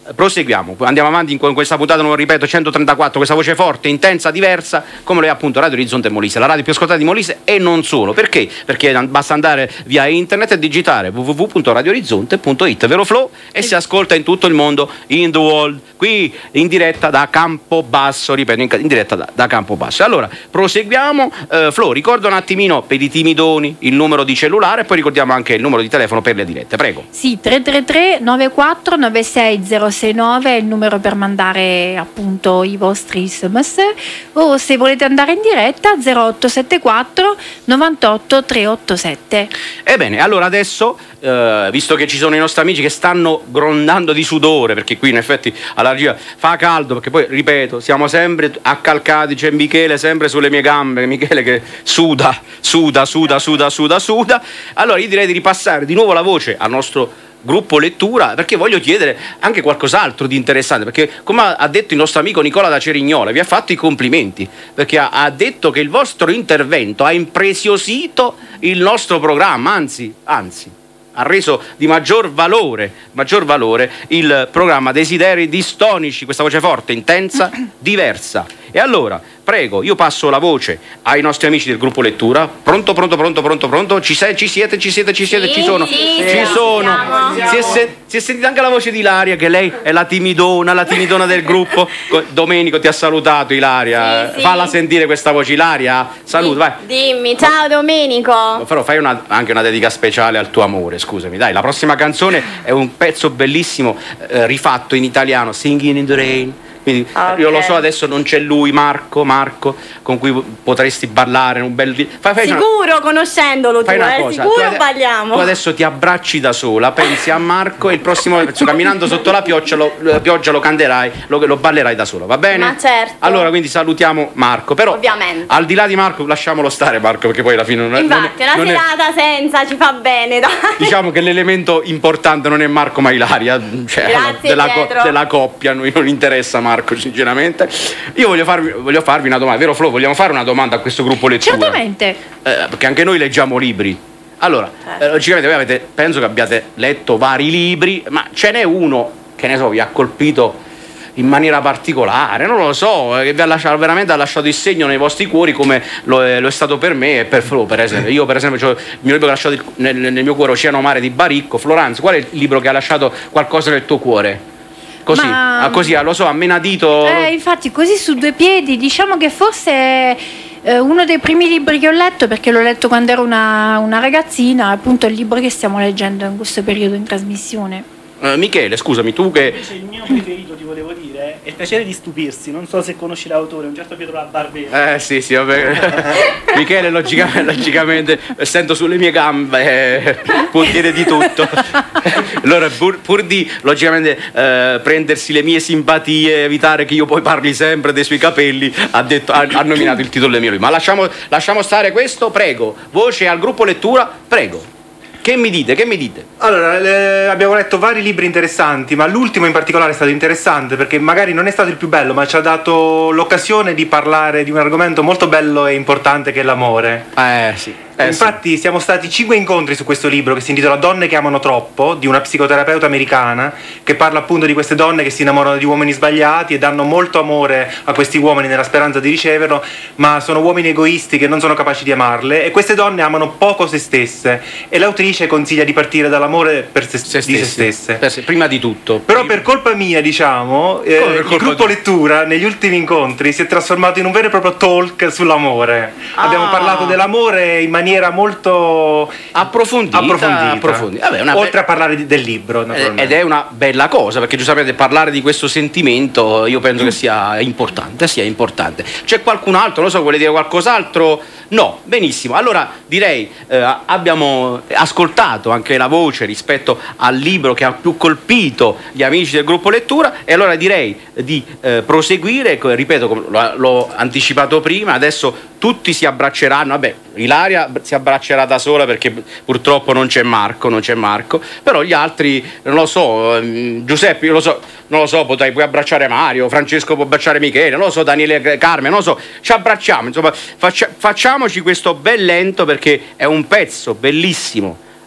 proseguiamo, andiamo avanti con questa puntata, non lo ripeto, centotrentaquattro, questa voce forte, intensa, diversa, come lo è appunto Radio Orizzonte Molise, la radio più ascoltata di Molise e non solo. Perché? Perché basta andare via internet e digitare w w w punto radio orizzonte punto it, vero Flo? E si ascolta in tutto il mondo, in the world, qui in diretta da Campobasso, ripeto, in, in diretta da, da Campobasso. Allora, proseguiamo. eh, Flo, ricorda un attimino per i timidoni il numero di cellulare e poi ricordiamo anche il numero di telefono per le dirette, prego. Sì, tre tre tre nove quattro nove sei zero sei nove è il numero per mandare appunto i vostri sms, o se volete andare in diretta zero otto sette quattro novantotto trecentoottantasette. Ebbene, allora adesso, eh, visto che ci sono i nostri amici che stanno grondando di sudore, perché qui in effetti alla regia fa caldo, perché poi, ripeto, siamo sempre accalcati, c'è Michele sempre sulle mie gambe, Michele che suda, suda, suda, suda, suda, suda. Allora io direi di ripassare di nuovo la voce al nostro gruppo lettura, perché voglio chiedere anche qualcos'altro di interessante, perché come ha detto il nostro amico Nicola da Cerignola, vi ha fatto i complimenti, perché ha, ha detto che il vostro intervento ha impreziosito il nostro programma, anzi, anzi ha reso di maggior valore, maggior valore il programma Desideri Distonici, questa voce forte, intensa, diversa. E allora, prego, io passo la voce ai nostri amici del gruppo lettura. Pronto, pronto, pronto, pronto, pronto? Ci sei, ci siete, ci siete, ci siete, Sì, ci sono? sì, ci sì, sono. siamo. Si è, sen- si è sentita anche la voce di Ilaria, che lei è la timidona, la timidona del gruppo. Co- Domenico ti ha salutato, Ilaria. Sì, sì. Falla sentire questa voce, Ilaria. Saluto, vai. Dimmi, ciao Domenico. Però fai una- anche una dedica speciale al tuo amore, scusami, dai. La prossima canzone è un pezzo bellissimo, eh, rifatto in italiano, Singing in the Rain. Quindi Ok. io lo so, adesso non c'è lui, Marco, Marco, con cui potresti ballare un bel video. Fai, fai una- Sicuro, conoscendolo tu, Fai una eh? cosa, Sicuro tu ade- balliamo. Tu adesso ti abbracci da sola, pensi a Marco e il prossimo pezzo, camminando sotto la pioggia lo, la pioggia lo canterai, lo, lo ballerai da sola, va bene? Ma certo. Allora quindi salutiamo Marco, però Ovviamente. al di là di Marco lasciamolo stare Marco, perché poi alla fine non è... non è- Infatti, una non è- serata senza ci fa bene, dai. Diciamo che l'elemento importante non è Marco ma Ilaria, cioè, Grazie, della, co- Pietro. della coppia, a noi non interessa Marco sinceramente. Io voglio farvi, voglio farvi una domanda, vero Flo? Vogliamo fare una domanda a questo gruppo lettura? Certamente. Eh, perché anche noi leggiamo libri. Allora, eh, logicamente voi avete, penso che abbiate letto vari libri, ma ce n'è uno che ne so, vi ha colpito in maniera particolare, non lo so, eh, che vi ha lasciato, veramente ha lasciato il segno nei vostri cuori come lo è, lo è stato per me e per Flo, per esempio. Io per esempio c'ho il mio libro che ha lasciato il- nel, nel mio cuore, Oceano Mare di Baricco. Floranzi, qual è il libro che ha lasciato qualcosa nel tuo cuore? Così, Ma- ah, così, ah, lo so, a menadito. Eh, infatti, così su due piedi, diciamo che forse è eh, uno dei primi libri che ho letto, perché l'ho letto quando ero una, una ragazzina, appunto il libro che stiamo leggendo in questo periodo in trasmissione. Eh, Michele, scusami, tu che... Invece il mio preferito, ti volevo dire, è Il piacere di stupirsi. Non so se conosci l'autore, un certo Pietro La Barbera. Eh sì, sì, vabbè. Michele, logicamente, logicamente, essendo sulle mie gambe, eh, può dire di tutto. Allora, pur, pur di, logicamente, eh, prendersi le mie simpatie, evitare che io poi parli sempre dei suoi capelli, ha, detto, ha, ha nominato il titolo del mio libro. Ma lasciamo, lasciamo stare questo, prego. Voce al gruppo lettura, prego. Che mi dite, che mi dite? Allora, eh, abbiamo letto vari libri interessanti, ma l'ultimo in particolare è stato interessante perché magari non è stato il più bello, ma ci ha dato l'occasione di parlare di un argomento molto bello e importante che è l'amore. Eh sì. Eh, Infatti siamo stati cinque incontri su questo libro che si intitola Donne che amano troppo, di una psicoterapeuta americana che parla appunto di queste donne che si innamorano di uomini sbagliati e danno molto amore a questi uomini nella speranza di riceverlo, ma sono uomini egoisti che non sono capaci di amarle, e queste donne amano poco se stesse, e l'autrice consiglia di partire dall'amore per se, Se di se stessi. stesse. Per se- prima di tutto. Però per colpa mia, diciamo, eh, Come per il colpa gruppo lettura negli ultimi incontri si è trasformato in un vero e proprio talk sull'amore. Abbiamo Ah. parlato dell'amore in maniera molto approfondita, approfondita. approfondita. Vabbè, una oltre be- a parlare di- del libro, naturalmente. Ed è una bella cosa, perché giustamente parlare di questo sentimento io penso che sia importante, sia importante. C'è qualcun altro, lo so, vuole dire qualcos'altro? No, benissimo. Allora direi eh, abbiamo ascoltato anche la voce rispetto al libro che ha più colpito gli amici del gruppo lettura, e allora direi di eh, proseguire, co- ripeto, come l'ho, l'ho anticipato prima, adesso tutti si abbracceranno, vabbè, Ilaria si abbraccerà da sola perché purtroppo non c'è Marco, non c'è Marco, però gli altri, non lo so, ehm, Giuseppe, io lo so, non lo so, potrai, puoi abbracciare Mario, Francesco può abbracciare Michele, non lo so, Daniele, Carmen, non lo so, ci abbracciamo, insomma, faccia- facciamoci questo bel lento perché è un pezzo bellissimo,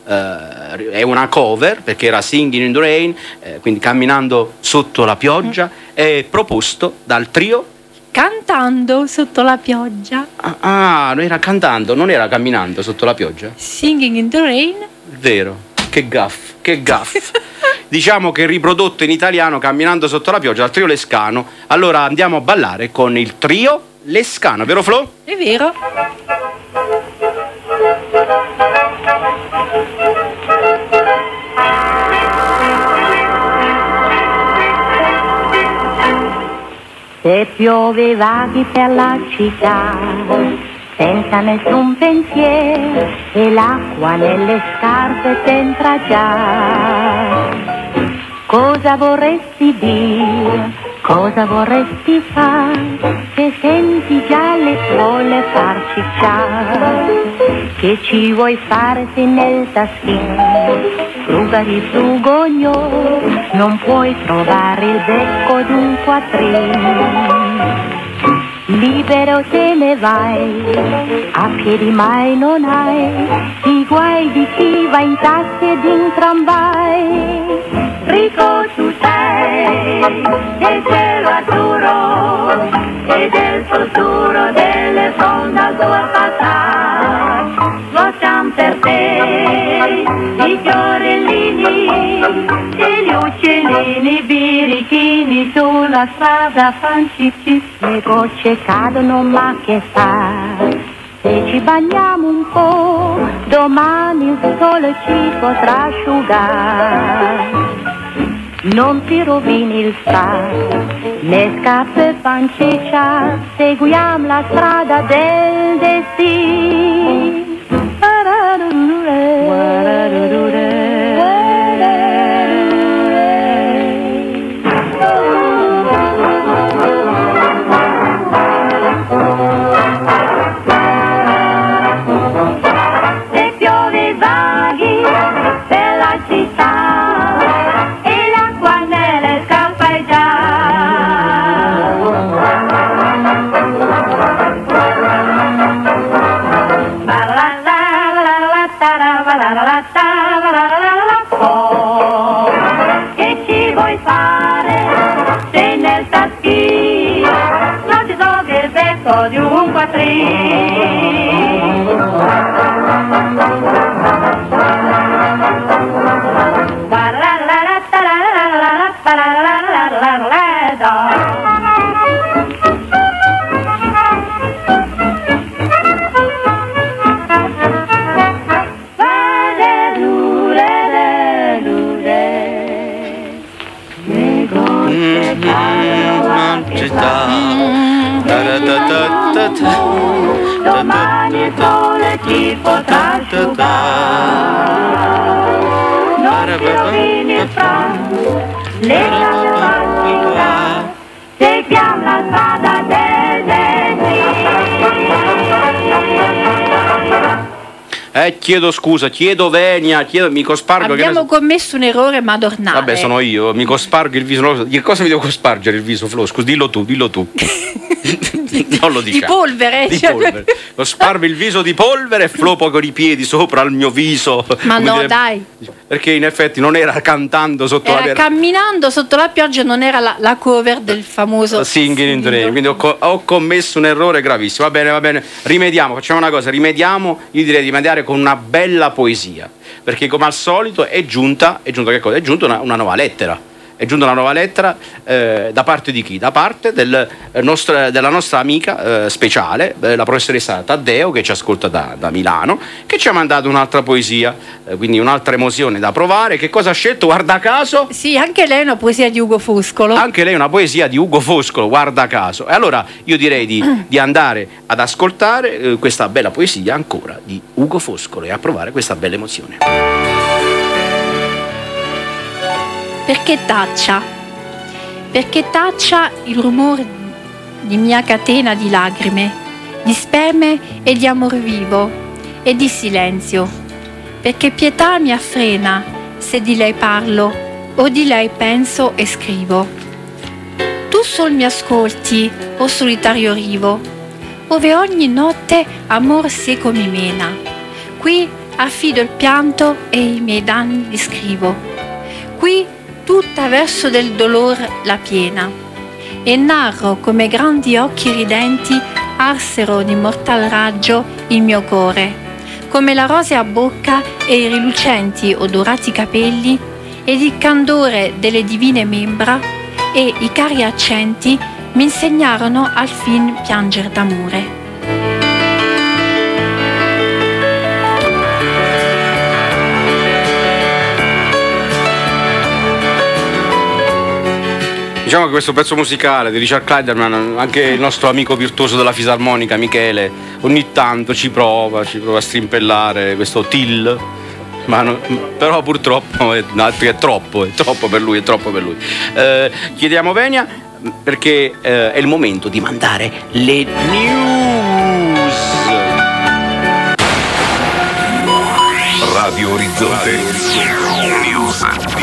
eh, è una cover perché era Singing in the Rain, eh, quindi camminando sotto la pioggia, è proposto dal trio Cantando sotto la pioggia. Ah, non era cantando, non era camminando sotto la pioggia? Singing in the Rain. Vero, che gaff, che gaff. Diciamo che riprodotto in italiano Camminando sotto la pioggia dal trio Lescano. Allora andiamo a ballare con il trio Lescano, vero Flo? È vero. Se piove vaghi per la città, senza nessun pensiero, e l'acqua nelle scarpe t'entra già. Cosa vorresti dire, cosa vorresti fare, se senti già le folle farci ciao? Che ci vuoi fare se nel taschino, fruga di frugogno, non puoi trovare il becco d'un quattrino? Libero te ne vai, a piedi mai non hai, i guai di chi va in taxi ed in tramvai. Ricco tu sei, del cielo azzurro e del futuro delle fonde al tuo passato. Facciamo per te i fiorellini e gli uccellini birichini sulla strada fan cip cip. Le gocce cadono ma che fa? Se ci bagniamo un po', domani il sole ci potrà asciugare. Non ti rovini il stato, le scarpe panciccia, seguiamo la strada del destino. Se piove vaghi per la città, che ci vuoi fare se nel taschino non ti trovi il becco di un domani il sole ci potrà asciugare. Non ti rovini fra le città, seguiamo la strada del destino. Eh, chiedo scusa, chiedo venia, chiedo, mi cospargo. Abbiamo che commesso un errore madornale. Vabbè, sono io, mi cospargo il viso. Di cosa mi devo cospargere il viso, Flo? Scusa, dillo tu, dillo tu. Non lo diciamo. Di polvere. Di cioè... polvere. Cosparmi il viso di polvere e Flo poi con i piedi sopra il mio viso. Ma no, dire... dai. Perché in effetti non era cantando sotto era la pioggia. Camminando sotto la pioggia, non era la, la cover del famoso Singing in the Rain. Quindi ho, co- ho commesso un errore gravissimo. Va bene, va bene. Rimediamo, facciamo una cosa, rimediamo, io direi di rimediare con una bella poesia. Perché come al solito è giunta, è giunta che cosa? È giunta una, una nuova lettera. È giunta una nuova lettera eh, da parte di chi? Da parte del, eh, nostra, della nostra amica eh, speciale, eh, la professoressa Taddeo, che ci ascolta da, da Milano, che ci ha mandato un'altra poesia, eh, quindi un'altra emozione da provare. Che cosa ha scelto? Guarda caso? Sì, anche lei è una poesia di Ugo Foscolo. Anche lei è una poesia di Ugo Foscolo, guarda caso. E allora io direi di, di andare ad ascoltare eh, questa bella poesia ancora di Ugo Foscolo e a provare questa bella emozione. Perché taccia? Perché taccia il rumore di mia catena di lacrime, di sperme e di amor vivo e di silenzio. Perché pietà mi affrena se di lei parlo o di lei penso e scrivo. Tu sol mi ascolti, o solitario rivo, ove ogni notte amor seco mi mena. Qui affido il pianto e i miei danni li scrivo. Qui tutta verso del dolor la piena, e narro come grandi occhi ridenti arsero di mortal raggio il mio core, come la rosea bocca e i rilucenti odorati capelli ed il candore delle divine membra e i cari accenti mi insegnarono al fin pianger d'amore. Diciamo che questo pezzo musicale di Richard Clayderman, anche il nostro amico virtuoso della fisarmonica Michele ogni tanto ci prova, ci prova a strimpellare questo till, ma no, però purtroppo è, no, è troppo, è troppo per lui, è troppo per lui. Eh, chiediamo venia perché eh, è il momento di mandare le news. Radio Orizzonte News.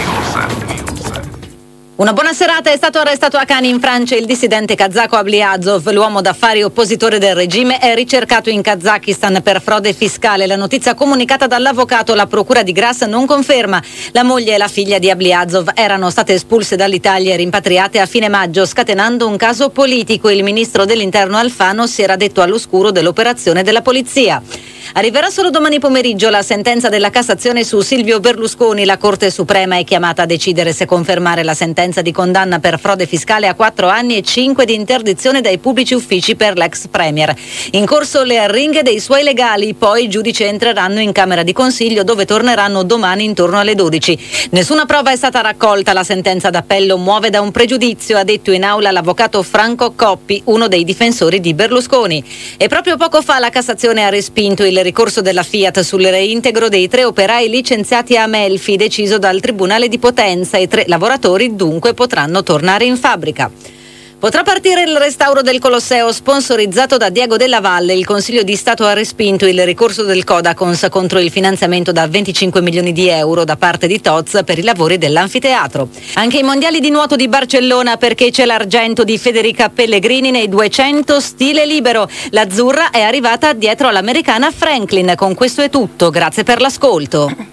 Una buona serata. È stato arrestato a Cani in Francia il dissidente kazako Ablyazov. L'uomo d'affari oppositore del regime è ricercato in Kazakistan per frode fiscale. La notizia comunicata dall'avvocato, la procura di Grasse non conferma. La moglie e la figlia di Ablyazov erano state espulse dall'Italia e rimpatriate a fine maggio, scatenando un caso politico. Il ministro dell'Interno Alfano si era detto all'oscuro dell'operazione della polizia. Arriverà solo domani pomeriggio la sentenza della Cassazione su Silvio Berlusconi. La Corte Suprema è chiamata a decidere se confermare la sentenza di condanna per frode fiscale a quattro anni e cinque di interdizione dai pubblici uffici per l'ex premier. In corso le arringhe dei suoi legali, poi i giudici entreranno in Camera di Consiglio, dove torneranno domani intorno alle dodici. Nessuna prova è stata raccolta. La sentenza d'appello muove da un pregiudizio, ha detto in aula l'avvocato Franco Coppi, uno dei difensori di Berlusconi. E proprio poco fa la Cassazione ha respinto il ricorso della Fiat sul reintegro dei tre operai licenziati a Melfi, deciso dal Tribunale di Potenza. I tre lavoratori dunque potranno tornare in fabbrica. Potrà partire il restauro del Colosseo, sponsorizzato da Diego Della Valle. Il Consiglio di Stato ha respinto il ricorso del Codacons contro il finanziamento da venticinque milioni di euro da parte di Toz per i lavori dell'anfiteatro. Anche i mondiali di nuoto di Barcellona, perché c'è l'argento di Federica Pellegrini nei duecento stile libero. L'azzurra è arrivata dietro all'americana Franklin. Con questo è tutto, grazie per l'ascolto.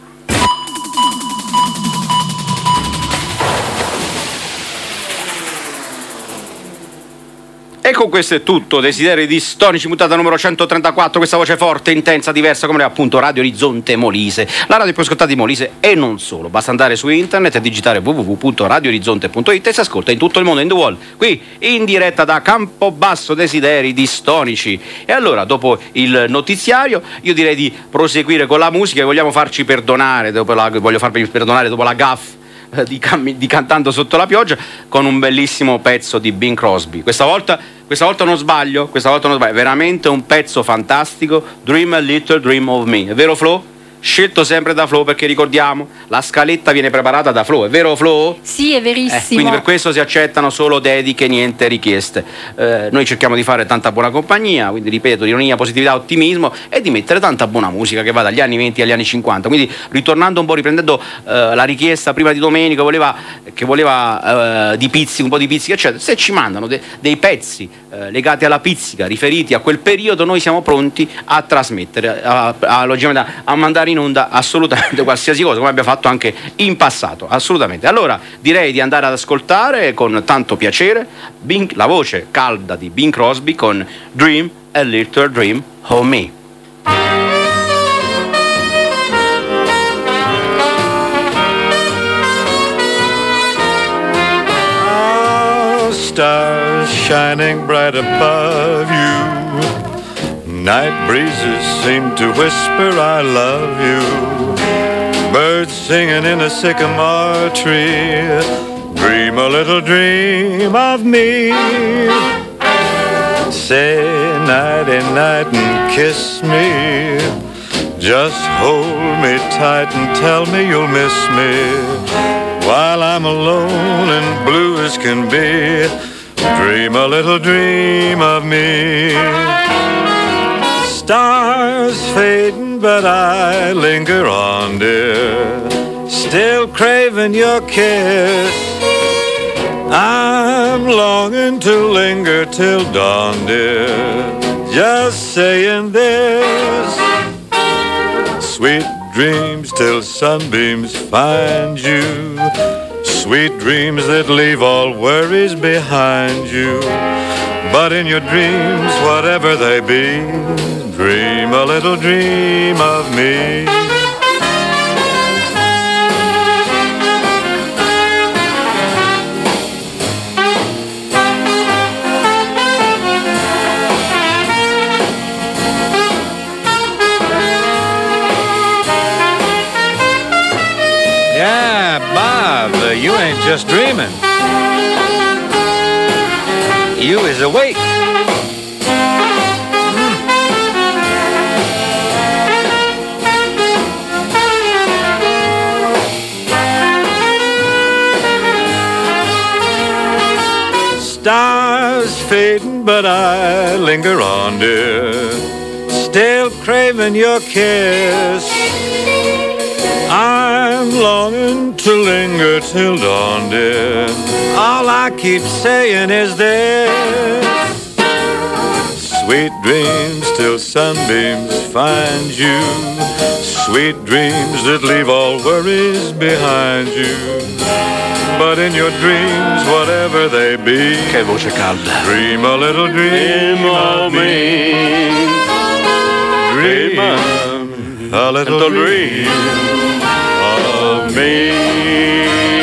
E con questo è tutto. Desideri distonici, puntata numero centotrentaquattro. Questa voce forte, intensa, diversa, come appunto Radio Orizzonte Molise, la radio più ascoltata di Molise e non solo. Basta andare su internet e digitare w w w punto radio orizzonte punto it e si ascolta in tutto il mondo, in the world, qui in diretta da Campobasso. Desideri distonici. E allora, dopo il notiziario, io direi di proseguire con la musica. Vogliamo farci perdonare, dopo la, voglio farvi perdonare dopo la gaffe Di, cam- di Cantando sotto la pioggia, con un bellissimo pezzo di Bing Crosby. Questa volta, questa volta non sbaglio, questa volta non sbaglio, veramente un pezzo fantastico. Dream a Little Dream of Me, è vero Flo? Scelto sempre da Flo, perché ricordiamo la scaletta viene preparata da Flo, è vero Flo? Sì, è verissimo. Eh, quindi per questo si accettano solo dediche, niente richieste. Eh, noi cerchiamo di fare tanta buona compagnia, quindi ripeto, ironia, positività, ottimismo, e di mettere tanta buona musica che va dagli anni venti agli anni cinquanta. Quindi ritornando un po', riprendendo eh, la richiesta prima di Domenico, voleva, che voleva eh, di pizzica, un po' di pizzica, eccetera. Se ci mandano de- dei pezzi eh, legati alla pizzica, riferiti a quel periodo, noi siamo pronti a trasmettere, a, a, a, a mandare in onda assolutamente qualsiasi cosa, come abbiamo fatto anche in passato, assolutamente. Allora direi di andare ad ascoltare con tanto piacere Bing, la voce calda di Bing Crosby con Dream a Little Dream of Me. Oh, stars shining bright above you, night breezes seem to whisper I love you, birds singing in a sycamore tree, dream a little dream of me. Say nighty night and kiss me, just hold me tight and tell me you'll miss me, while I'm alone and blue as can be, dream a little dream of me. Stars fading, but I linger on, dear, still craving your kiss. I'm longing to linger till dawn, dear, just saying this. Sweet dreams till sunbeams find you. Sweet dreams that leave all worries behind you. But in your dreams, whatever they be, dream a little dream of me. Yeah, Bob, uh, you ain't just dreaming. You is awake. Stars fading, but I linger on, dear, still craving your kiss. I'm longing to linger till dawn, dear. All I keep saying is this: sweet dreams till sunbeams find you. Sweet dreams that leave all worries behind you. But in your dreams, whatever they be, che voce calda, dream a little dream of me. Dream a little dream of me.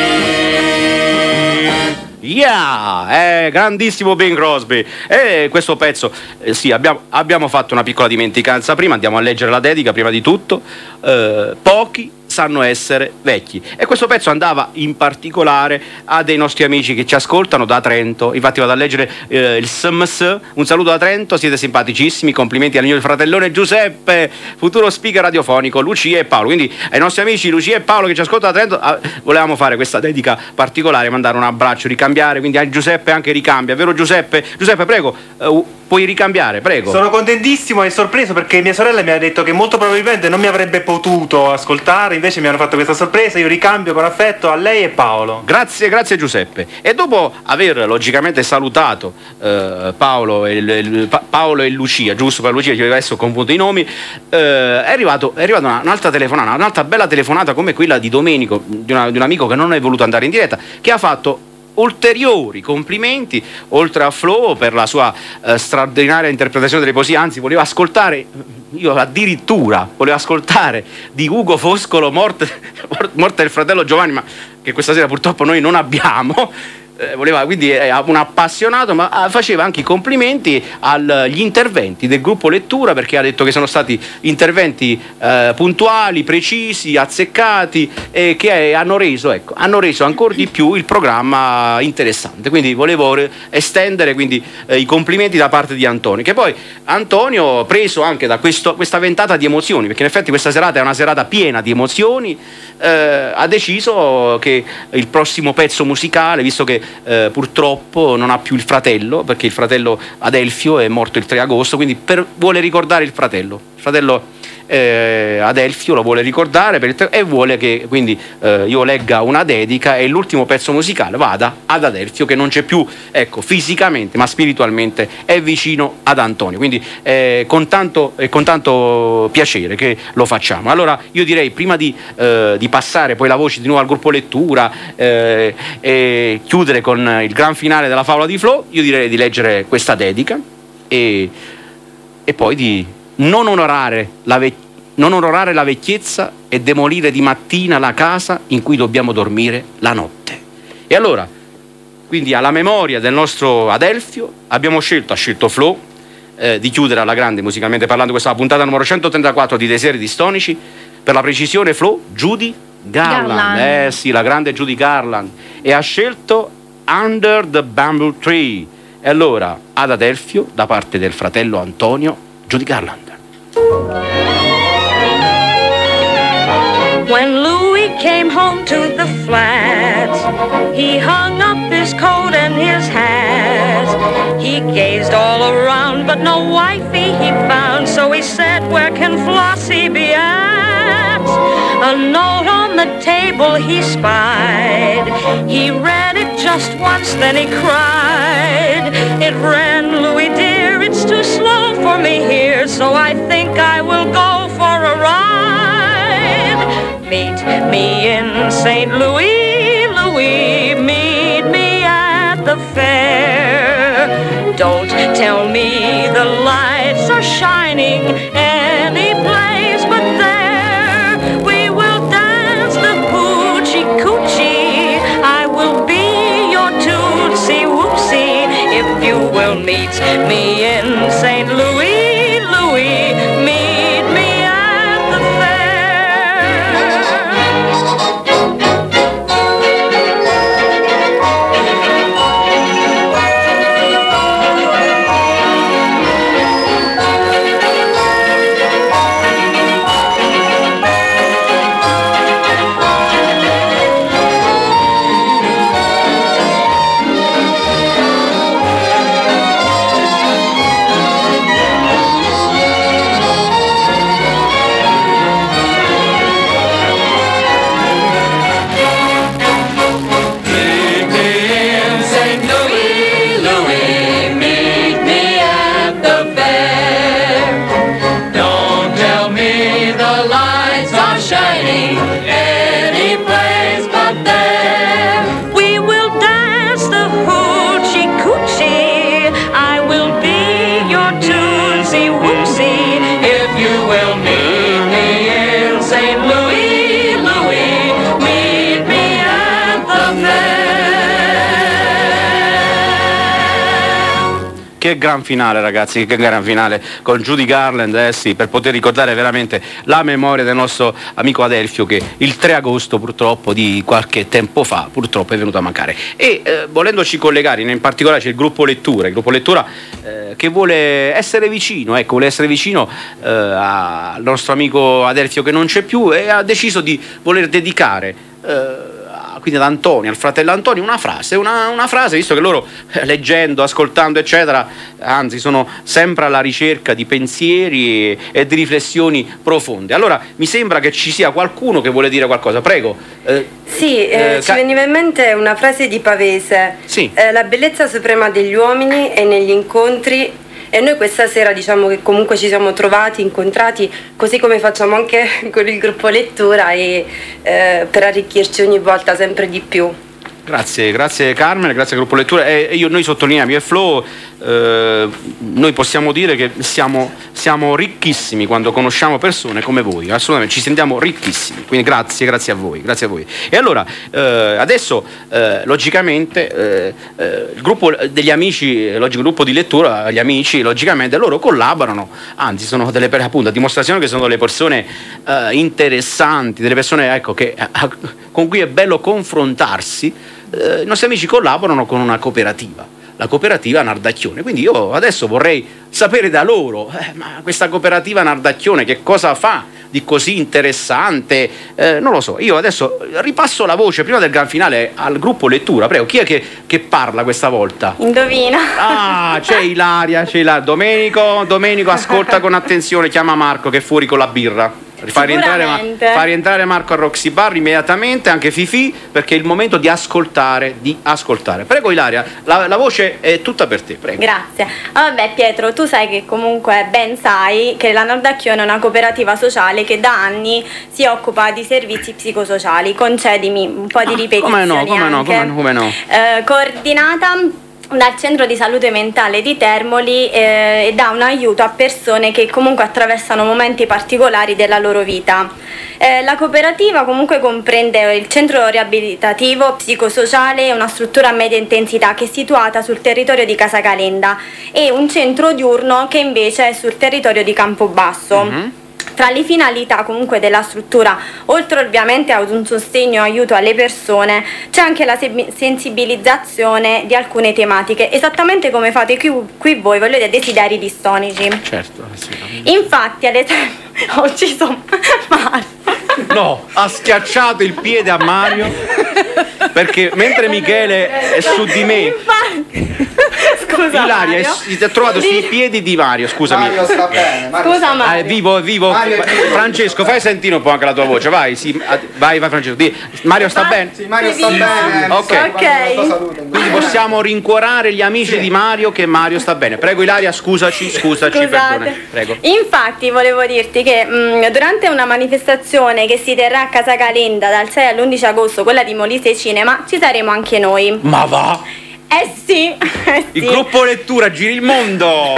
Yeah, eh, grandissimo Bing Crosby. E questo pezzo, eh, sì, abbiamo, abbiamo fatto una piccola dimenticanza prima, andiamo a leggere la dedica prima di tutto. Eh, pochi sanno essere vecchi, e questo pezzo andava in particolare a dei nostri amici che ci ascoltano da Trento. Infatti vado a leggere eh, il S M S. Un saluto da Trento, siete simpaticissimi, complimenti al mio fratellone Giuseppe, futuro speaker radiofonico, Lucia e Paolo. Quindi ai nostri amici Lucia e Paolo che ci ascoltano da Trento, ah, volevamo fare questa dedica particolare, mandare un abbraccio, ricambiare, quindi a Giuseppe anche ricambia, vero Giuseppe? Giuseppe, prego, eh, puoi ricambiare, prego. Sono contentissimo e sorpreso perché mia sorella mi ha detto che molto probabilmente non mi avrebbe potuto ascoltare, invece mi hanno fatto questa sorpresa. Io ricambio con affetto a lei e Paolo. Grazie, grazie Giuseppe. E dopo aver logicamente salutato eh, Paolo, e, il, pa- Paolo e Lucia, giusto per Lucia, che adesso confondo i nomi, eh, è arrivato, è arrivata una, un'altra telefonata, un'altra bella telefonata come quella di Domenico, di, una, di un amico che non è voluto andare in diretta, che ha fatto ulteriori complimenti oltre a Flo per la sua eh, straordinaria interpretazione delle poesie. Anzi, voleva ascoltare, io addirittura volevo ascoltare di Ugo Foscolo Morte, morte del fratello Giovanni, ma che questa sera purtroppo noi non abbiamo. Eh, voleva, quindi è un appassionato, ma faceva anche i complimenti agli interventi del gruppo lettura, perché ha detto che sono stati interventi eh, puntuali, precisi, azzeccati, e che hanno reso, ecco, hanno reso ancora di più il programma interessante. Quindi volevo re- estendere quindi, eh, i complimenti da parte di Antonio, che poi Antonio, preso anche da questo, questa ventata di emozioni, perché in effetti questa serata è una serata piena di emozioni, eh, ha deciso che il prossimo pezzo musicale, visto che Eh, purtroppo non ha più il fratello, perché il fratello Adelfio è morto il tre agosto, quindi per, vuole ricordare il fratello il fratello eh, Adelfio lo vuole ricordare per il tre, e vuole che quindi eh, io legga una dedica e l'ultimo pezzo musicale vada ad Adelfio, che non c'è più, ecco, fisicamente ma spiritualmente è vicino ad Antonio, quindi eh, con tanto eh, con tanto piacere che lo facciamo. Allora io direi, prima di, eh, di passare poi la voce di nuovo al gruppo lettura eh, e chiudere con il gran finale della favola di Flo, io direi di leggere questa dedica e, e poi di non onorare la vecchiezza non onorare la vecchiezza e demolire di mattina la casa in cui dobbiamo dormire la notte. E allora, quindi alla memoria del nostro Adelfio, abbiamo scelto, ha scelto Flo, eh, di chiudere alla grande musicalmente parlando questa puntata numero centotrentaquattro di Desideri Distonici. Per la precisione, Flo, Judy Garland. Garland. Eh sì, la grande Judy Garland. E ha scelto Under the Bamboo Tree. E allora, ad Adelfio, da parte del fratello Antonio, Judy Garland. When Louis came home to the flats, he hung up his coat and his hat. He gazed all around, but no wifey he found, so he said, where can Flossie be at? A note on the table he spied. He read it just once, then he cried. It ran, Louis dear, it's too slow for me here, so I think I will go for a ride. me in Saint Louis, Louis, meet me at the fair. Don't tell me the lights are shining any place but there. We will dance the hoochie coochie. I will be your tootsie woopsie if you will meet me in Saint Louis, Louis, meet me at the Che gran finale, ragazzi, che gran finale con Judy Garland, eh sì, per poter ricordare veramente la memoria del nostro amico Adelfio, che il tre agosto purtroppo di qualche tempo fa purtroppo è venuto a mancare. E eh, volendoci collegare, in particolare c'è il gruppo lettura, il gruppo lettura eh, che vuole essere vicino, ecco, vuole essere vicino eh, al nostro amico Adelfio che non c'è più, e ha deciso di voler dedicare eh, quindi ad Antonio, al fratello Antonio, una frase, una, una frase, visto che loro eh, leggendo, ascoltando eccetera, anzi sono sempre alla ricerca di pensieri e, e di riflessioni profonde. Allora mi sembra che ci sia qualcuno che vuole dire qualcosa, prego. Eh, sì, eh, eh, ci veniva in mente una frase di Pavese, sì. eh, la bellezza suprema degli uomini è negli incontri. E noi questa sera diciamo che comunque ci siamo trovati, incontrati, così come facciamo anche con il gruppo lettura, e eh, per arricchirci ogni volta sempre di più. Grazie, grazie Carmen, grazie al gruppo lettura. E io, noi sottolineiamo, il Flow, eh, noi possiamo dire che siamo, siamo ricchissimi quando conosciamo persone come voi, assolutamente, ci sentiamo ricchissimi, quindi grazie, grazie a voi, grazie a voi. E allora, eh, adesso, eh, logicamente, eh, eh, il gruppo degli amici, il gruppo di lettura, gli amici, logicamente, loro collaborano, anzi sono delle, appunto, a dimostrazione che sono delle persone eh, interessanti, delle persone, ecco, che, eh, con cui è bello confrontarsi. Eh, I nostri amici collaborano con una cooperativa, la cooperativa Nardacchione, quindi io adesso vorrei sapere da loro, eh, ma questa cooperativa Nardacchione che cosa fa di così interessante? Eh, non lo so, io adesso ripasso la voce prima del gran finale al gruppo lettura, prego, chi è che, che parla questa volta? Indovina. Ah, c'è Ilaria, c'è Ilaria. Domenico, Domenico ascolta con attenzione, chiama Marco che è fuori con la birra. Fa rientrare, fa rientrare Marco a Roxy Bar immediatamente, anche Fifi, perché è il momento di ascoltare, di ascoltare. Prego Ilaria, la, la voce è tutta per te, prego. Grazie. Vabbè Pietro, tu sai che comunque ben sai che la Nardacchione è una cooperativa sociale che da anni si occupa di servizi psicosociali. Concedimi un po' di ah, ripetizioni. Come no, come no, come no, come no. Eh, coordinata dal centro di salute mentale di Termoli eh, e dà un aiuto a persone che comunque attraversano momenti particolari della loro vita. Eh, la cooperativa comunque comprende il centro riabilitativo psicosociale, una struttura a media intensità che è situata sul territorio di Casa Calenda, e un centro diurno che invece è sul territorio di Campobasso. Mm-hmm. Tra le finalità comunque della struttura, oltre ovviamente ad un sostegno e aiuto alle persone, c'è anche la se- sensibilizzazione di alcune tematiche, esattamente come fate qui, qui voi, voglio dire, desideri distonici. Certo, sì. Infatti, ad esempio, ho ucciso Mario. No, ha schiacciato il piede a Mario perché mentre Michele è su di me. Infatti, Scusa, Ilaria, Mario. si è trovato sui piedi di Mario, scusami. Mario sta bene, Mario Scusa, sta bene. Ah, è vivo, è vivo. Mario è vivo. Francesco, fai sentire un po' anche la tua voce, vai, sì, vai, vai Francesco. Di- Mario sta bene? Sì, Mario sta bene. Ok. Ok. Quindi possiamo rincuorare gli amici di Mario che Mario sta bene. Prego Ilaria, scusaci, scusaci, Scusate. perdona. Prego. Infatti volevo dirti che mh, durante una manifestazione che si terrà a Casa Calenda dal sei all'undici agosto, quella di Molise Cinema, ci saremo anche noi. Ma va? Eh sì, eh sì. Il gruppo lettura giri il mondo.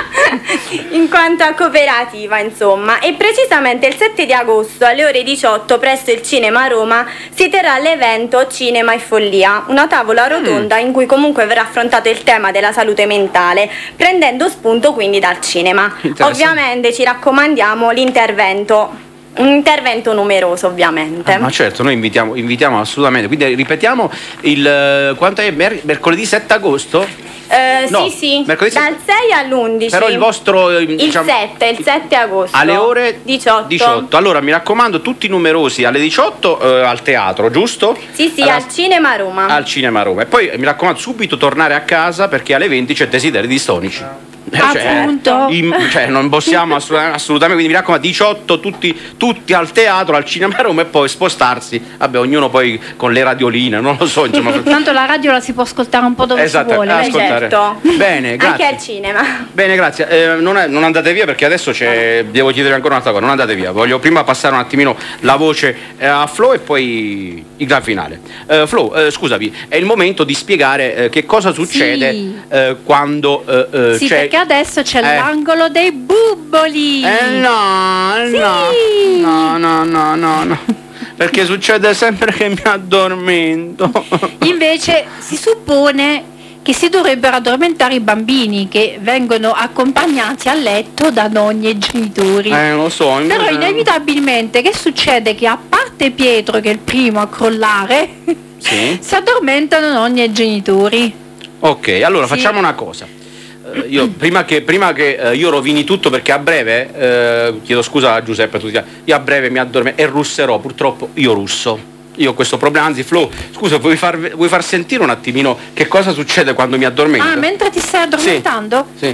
In quanto a cooperativa, insomma. E precisamente il sette di agosto alle ore diciotto presso il Cinema Roma si terrà l'evento Cinema e Follia, una tavola rotonda in cui comunque verrà affrontato il tema della salute mentale, prendendo spunto quindi dal cinema. Interessante. Ovviamente ci raccomandiamo l'intervento. Un intervento numeroso, ovviamente. Ah, ma certo, noi invitiamo, invitiamo assolutamente. Quindi ripetiamo il eh, quanto è Mer- mercoledì sette agosto? Eh, No, sì, sì, mercoledì dal sei all'undici. Però il vostro eh, Il diciamo, sette, il sette agosto. alle ore diciotto. diciotto. Allora mi raccomando, tutti numerosi alle diciotto eh, al teatro, giusto? Sì, sì, Alla- al Cinema Roma. al Cinema Roma. E poi mi raccomando subito tornare a casa perché alle venti c'è Desideri di Stonici. Eh, Appunto. in- cioè, non possiamo assolut- assolutamente, quindi mi raccomando, diciotto tutti, tutti al teatro, al Cinema Roma e poi spostarsi. Vabbè, ognuno poi con le radioline, non lo so, insomma. Tanto la radio la si può ascoltare un po' dove Esatto, si vuole. ascoltare. Certo. Bene, grazie. Anche al cinema. Bene, grazie. Eh, non, è- non andate via perché adesso c'è, devo chiedere ancora un'altra cosa. Non andate via, voglio prima passare un attimino la voce eh, a Flo e poi il gran finale. Eh, Flo, eh, scusami, è il momento di spiegare eh, che cosa succede Sì. eh, quando eh, eh, Sì, c'è. perché adesso c'è Eh. l'angolo dei bubboli. Eh no, eh Sì. no, no, no, no, no, no. Perché succede sempre che mi addormento. Invece si suppone che si dovrebbero addormentare i bambini che vengono accompagnati a letto da nonni e genitori. Eh, lo so. Però invece- inevitabilmente che succede? Che a parte Pietro che è il primo a crollare, Sì. si addormentano nonni e genitori. Ok, allora Sì. facciamo una cosa. Eh, io, prima che, prima che eh, io rovini tutto, perché a breve, eh, chiedo scusa a Giuseppe, a tutti, io a breve mi addormento e russerò, purtroppo io russo. Io ho questo problema, anzi Flo, scusa, vuoi far, vuoi far sentire un attimino che cosa succede quando mi addormento? Ah, mentre ti stai addormentando? Sì.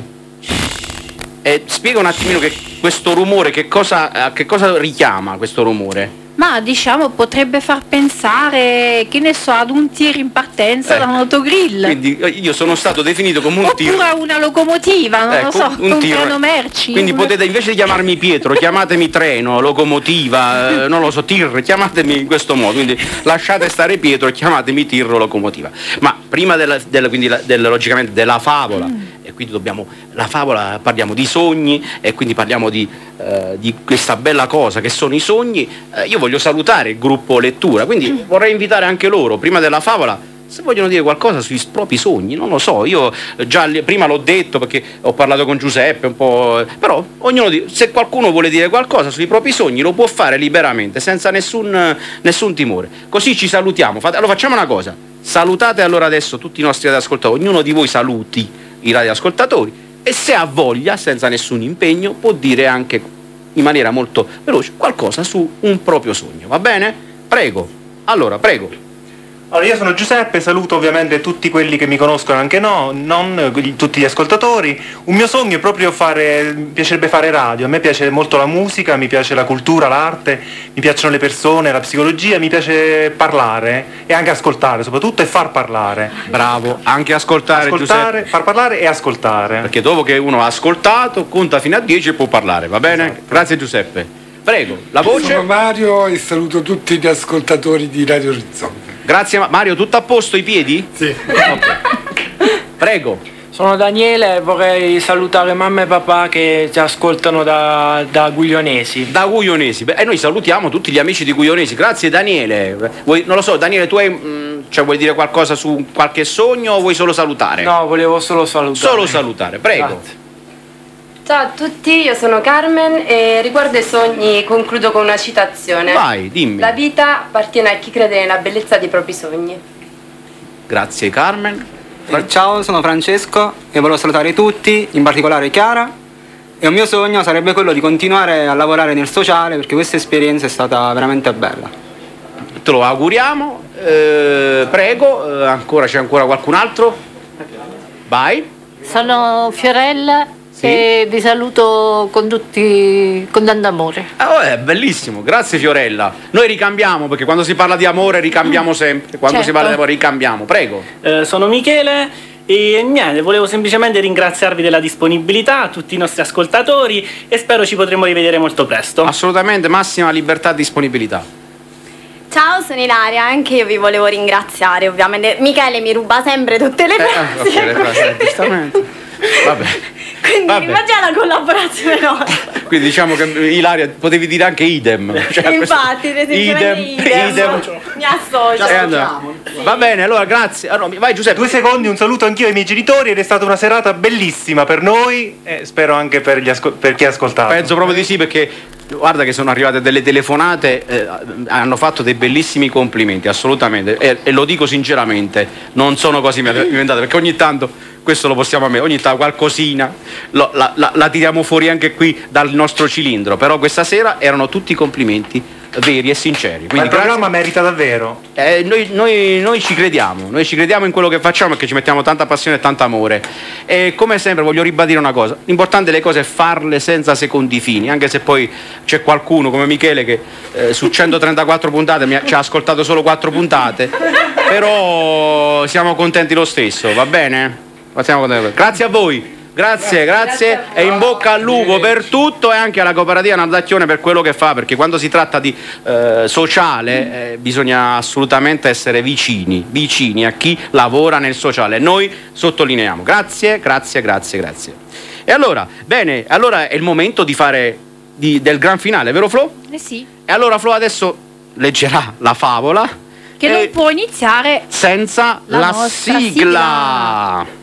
E spiega un attimino che questo rumore, che cosa, a che cosa richiama questo rumore? Ma diciamo potrebbe far pensare, che ne so, ad un tir in partenza Eh, da un autogrill. Quindi eh, io sono stato definito come un tir. Oppure a una locomotiva, non Ecco, lo so, un un tiro. treno merci. Quindi un- potete, invece di chiamarmi Pietro, chiamatemi treno, locomotiva, eh, non lo so, tir, chiamatemi in questo modo. Quindi lasciate stare Pietro e chiamatemi tir o locomotiva. Ma prima della, della- quindi la- del- logicamente della favola, e quindi dobbiamo, la favola parliamo di sogni e quindi parliamo di, eh, di questa bella cosa che sono i sogni. Eh, io voglio salutare il gruppo lettura, quindi vorrei invitare anche loro, prima della favola, se vogliono dire qualcosa sui propri sogni, non lo so, io già li- prima l'ho detto perché ho parlato con Giuseppe un po', però ognuno di, se qualcuno vuole dire qualcosa sui propri sogni lo può fare liberamente, senza nessun, nessun timore. Così ci salutiamo. Fate- allora facciamo una cosa, salutate allora adesso tutti i nostri radioascoltatori, ognuno di voi saluti i radioascoltatori e se ha voglia, senza nessun impegno, può dire anche in maniera molto veloce qualcosa su un proprio sogno, va bene? Prego, allora prego. Allora, io sono Giuseppe, saluto ovviamente tutti quelli che mi conoscono, anche no, non gli- tutti gli ascoltatori. Un mio sogno è proprio fare, mi piacerebbe fare radio, a me piace molto la musica, mi piace la cultura, l'arte, mi piacciono le persone, la psicologia, mi piace parlare e anche ascoltare, soprattutto e far parlare. Bravo, anche ascoltare, Ascoltare, Giuseppe. far parlare e ascoltare. Perché dopo che uno ha ascoltato, conta fino a dieci e può parlare, va bene? Esatto. Grazie Giuseppe. Prego, la voce. Sono Mario e saluto tutti gli ascoltatori di Radio Orizzonte. Grazie Ma- Mario, tutto a posto i piedi? Sì. Prego. Sono Daniele e vorrei salutare mamma e papà che ci ascoltano da, da Guglionesi. Da Guglionesi. Beh, e noi salutiamo tutti gli amici di Guglionesi. Grazie Daniele. Vuoi- non lo so, Daniele, tu hai, mh, cioè, vuoi dire qualcosa su qualche sogno o vuoi solo salutare? No, volevo solo salutare. Solo salutare, prego. Grazie. Ciao a tutti, io sono Carmen e riguardo ai sogni concludo con una citazione. Vai, dimmi. La vita appartiene a chi crede nella bellezza dei propri sogni. Grazie Carmen. Eh, Ciao, sono Francesco e volevo salutare tutti, in particolare Chiara. E un mio sogno sarebbe quello di continuare a lavorare nel sociale perché questa esperienza è stata veramente bella. Te lo auguriamo. Eh, prego, eh, ancora c'è ancora qualcun altro? Vai. sono Fiorella Sì. e vi saluto con tutti, con tanto amore. Ah, è bellissimo, grazie Fiorella. Noi ricambiamo, perché quando si parla di amore ricambiamo sempre. Quando Certo. si parla di amore ricambiamo, prego. Eh, sono Michele e niente, volevo semplicemente ringraziarvi della disponibilità, a tutti i nostri ascoltatori, e spero ci potremo rivedere molto presto. Assolutamente, massima libertà e disponibilità. Ciao, sono Ilaria, anche io vi volevo ringraziare, ovviamente. Michele mi ruba sempre tutte le frasi. Ok, le frasi, giustamente. Vabbè. Quindi Vabbè. immagina la collaborazione nostra. Quindi diciamo che Ilaria potevi dire anche idem. Cioè, Infatti, questo- semplicemente idem. idem. Mi associo. E allora, va bene, allora grazie. Ah, no, vai Giuseppe. Due secondi, un saluto anch'io ai miei genitori ed è stata una serata bellissima per noi e spero anche per, gli ascol- per chi ha ascoltato. Penso proprio di sì, perché guarda che sono arrivate delle telefonate, eh, hanno fatto dei bellissimi complimenti, assolutamente, e, e lo dico sinceramente, non sono cose inventate, perché ogni tanto, questo lo possiamo ammettere, ogni tanto qualcosina lo- la, la- la tiriamo fuori anche qui dal nostro cilindro, però questa sera erano tutti complimenti veri e sinceri. Ma Quindi il programma merita davvero. eh, noi, noi- noi ci crediamo, noi ci crediamo in quello che facciamo perché ci mettiamo tanta passione e tanto amore. E come sempre voglio ribadire una cosa: l'importante delle cose è farle senza secondi fini, anche se poi c'è qualcuno come Michele che eh, su centotrentaquattro puntate mi ha, ci ha ascoltato solo quattro puntate, però siamo contenti lo stesso, va bene? Siamo contenti. Grazie a voi. Grazie, grazie e in bocca al lupo per tutto, e anche alla cooperativa Nardazione per quello che fa, perché quando si tratta di eh, sociale eh, bisogna assolutamente essere vicini, vicini a chi lavora nel sociale. Noi sottolineiamo. Grazie, grazie, grazie, grazie. E allora, bene, allora è il momento di fare di- del gran finale, vero Flo? Eh sì, E allora Flo adesso leggerà la favola che non può iniziare senza La la, nostra sigla.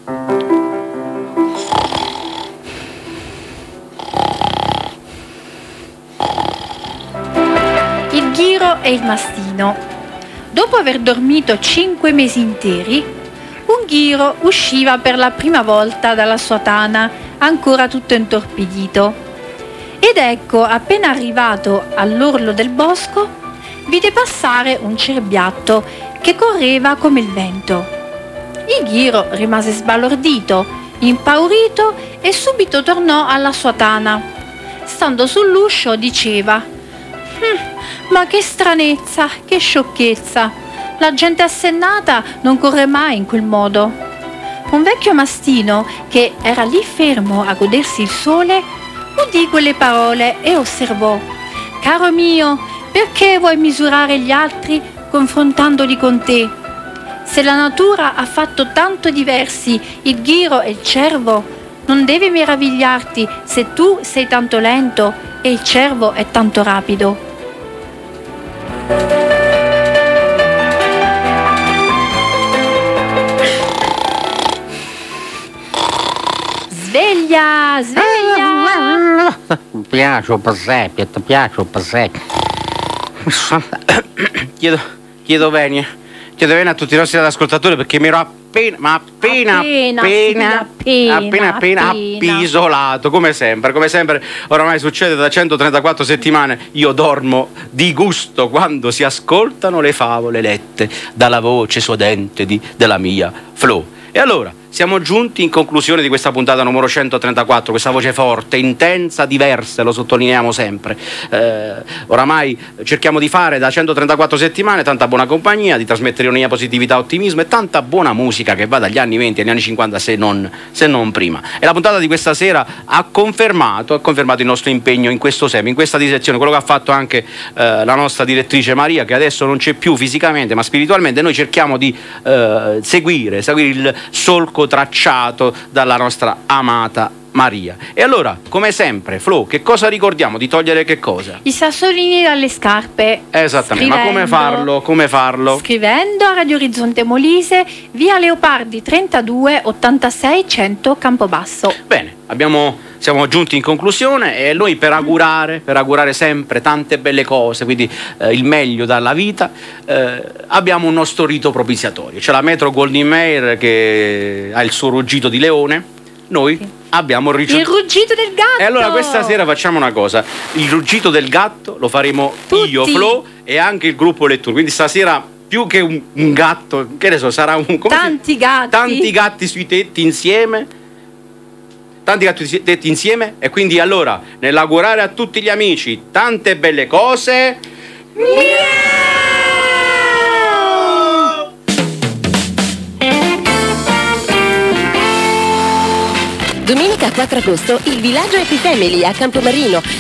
Il ghiro e il mastino. Dopo aver dormito cinque mesi interi, un ghiro usciva per la prima volta dalla sua tana, ancora tutto intorpidito. Ed ecco, appena arrivato all'orlo del bosco, vide passare un cerbiatto che correva come il vento. Il ghiro rimase sbalordito, impaurito e subito tornò alla sua tana. Stando sull'uscio diceva: «Hm, ma che stranezza, che sciocchezza! La gente assennata non corre mai in quel modo». Un vecchio mastino, che era lì fermo a godersi il sole, udì quelle parole e osservò: «Caro mio, perché vuoi misurare gli altri confrontandoli con te? Se la natura ha fatto tanto diversi il ghiro e il cervo, non devi meravigliarti se tu sei tanto lento e il cervo è tanto rapido». Sveglia, sveglia! Mi piace un Pesepi, ti piace un Pesepi. Chiedo, chiedo venia, chiedo venia a tutti i nostri ascoltatori perché mi ero appena, ma appena, Appena, appena, sì, appena, appena, appena appena. appisolato, come sempre, come sempre, oramai succede da centotrentaquattro settimane, io dormo di gusto quando si ascoltano le favole lette dalla voce suadente di, della mia Flo. E allora, siamo giunti in conclusione di questa puntata numero centotrentaquattro, questa voce forte, intensa, diversa, lo sottolineiamo sempre. Eh, oramai cerchiamo di fare da centotrentaquattro settimane tanta buona compagnia, di trasmettere ironia, positività, ottimismo e tanta buona musica che va dagli anni venti agli anni cinquanta, se non, se non prima. E la puntata di questa sera ha confermato, ha confermato il nostro impegno in questo seme, in questa direzione, quello che ha fatto anche eh, la nostra direttrice Maria, che adesso non c'è più fisicamente ma spiritualmente. Noi cerchiamo di eh, seguire, seguire il solco tracciato dalla nostra amata Maria. E allora, come sempre, Flo, che cosa ricordiamo di togliere che cosa? I sassolini dalle scarpe. Esattamente, ma come Scrivendo- farlo? Come farlo? Scrivendo a Radio Orizzonte Molise, via Leopardi trentadue ottantasei cento Campobasso. Bene, abbiamo, siamo giunti in conclusione e noi per augurare, per augurare sempre tante belle cose, quindi eh, il meglio dalla vita, eh, abbiamo un nostro rito propiziatorio. C'è la Metro Goldwyn Mayer che ha il suo ruggito di leone, noi abbiamo il ruggito... Il ruggito del gatto! E allora questa sera facciamo una cosa: il ruggito del gatto lo faremo io, Flo e anche il gruppo lettura. Quindi stasera più che un, un gatto, che ne so, sarà un... come si- Tanti gatti. tanti gatti sui tetti insieme tanti gatti detti insieme, e quindi allora, nell'augurare a tutti gli amici tante belle cose, Domenica quattro agosto il villaggio Happy Family a Campomarino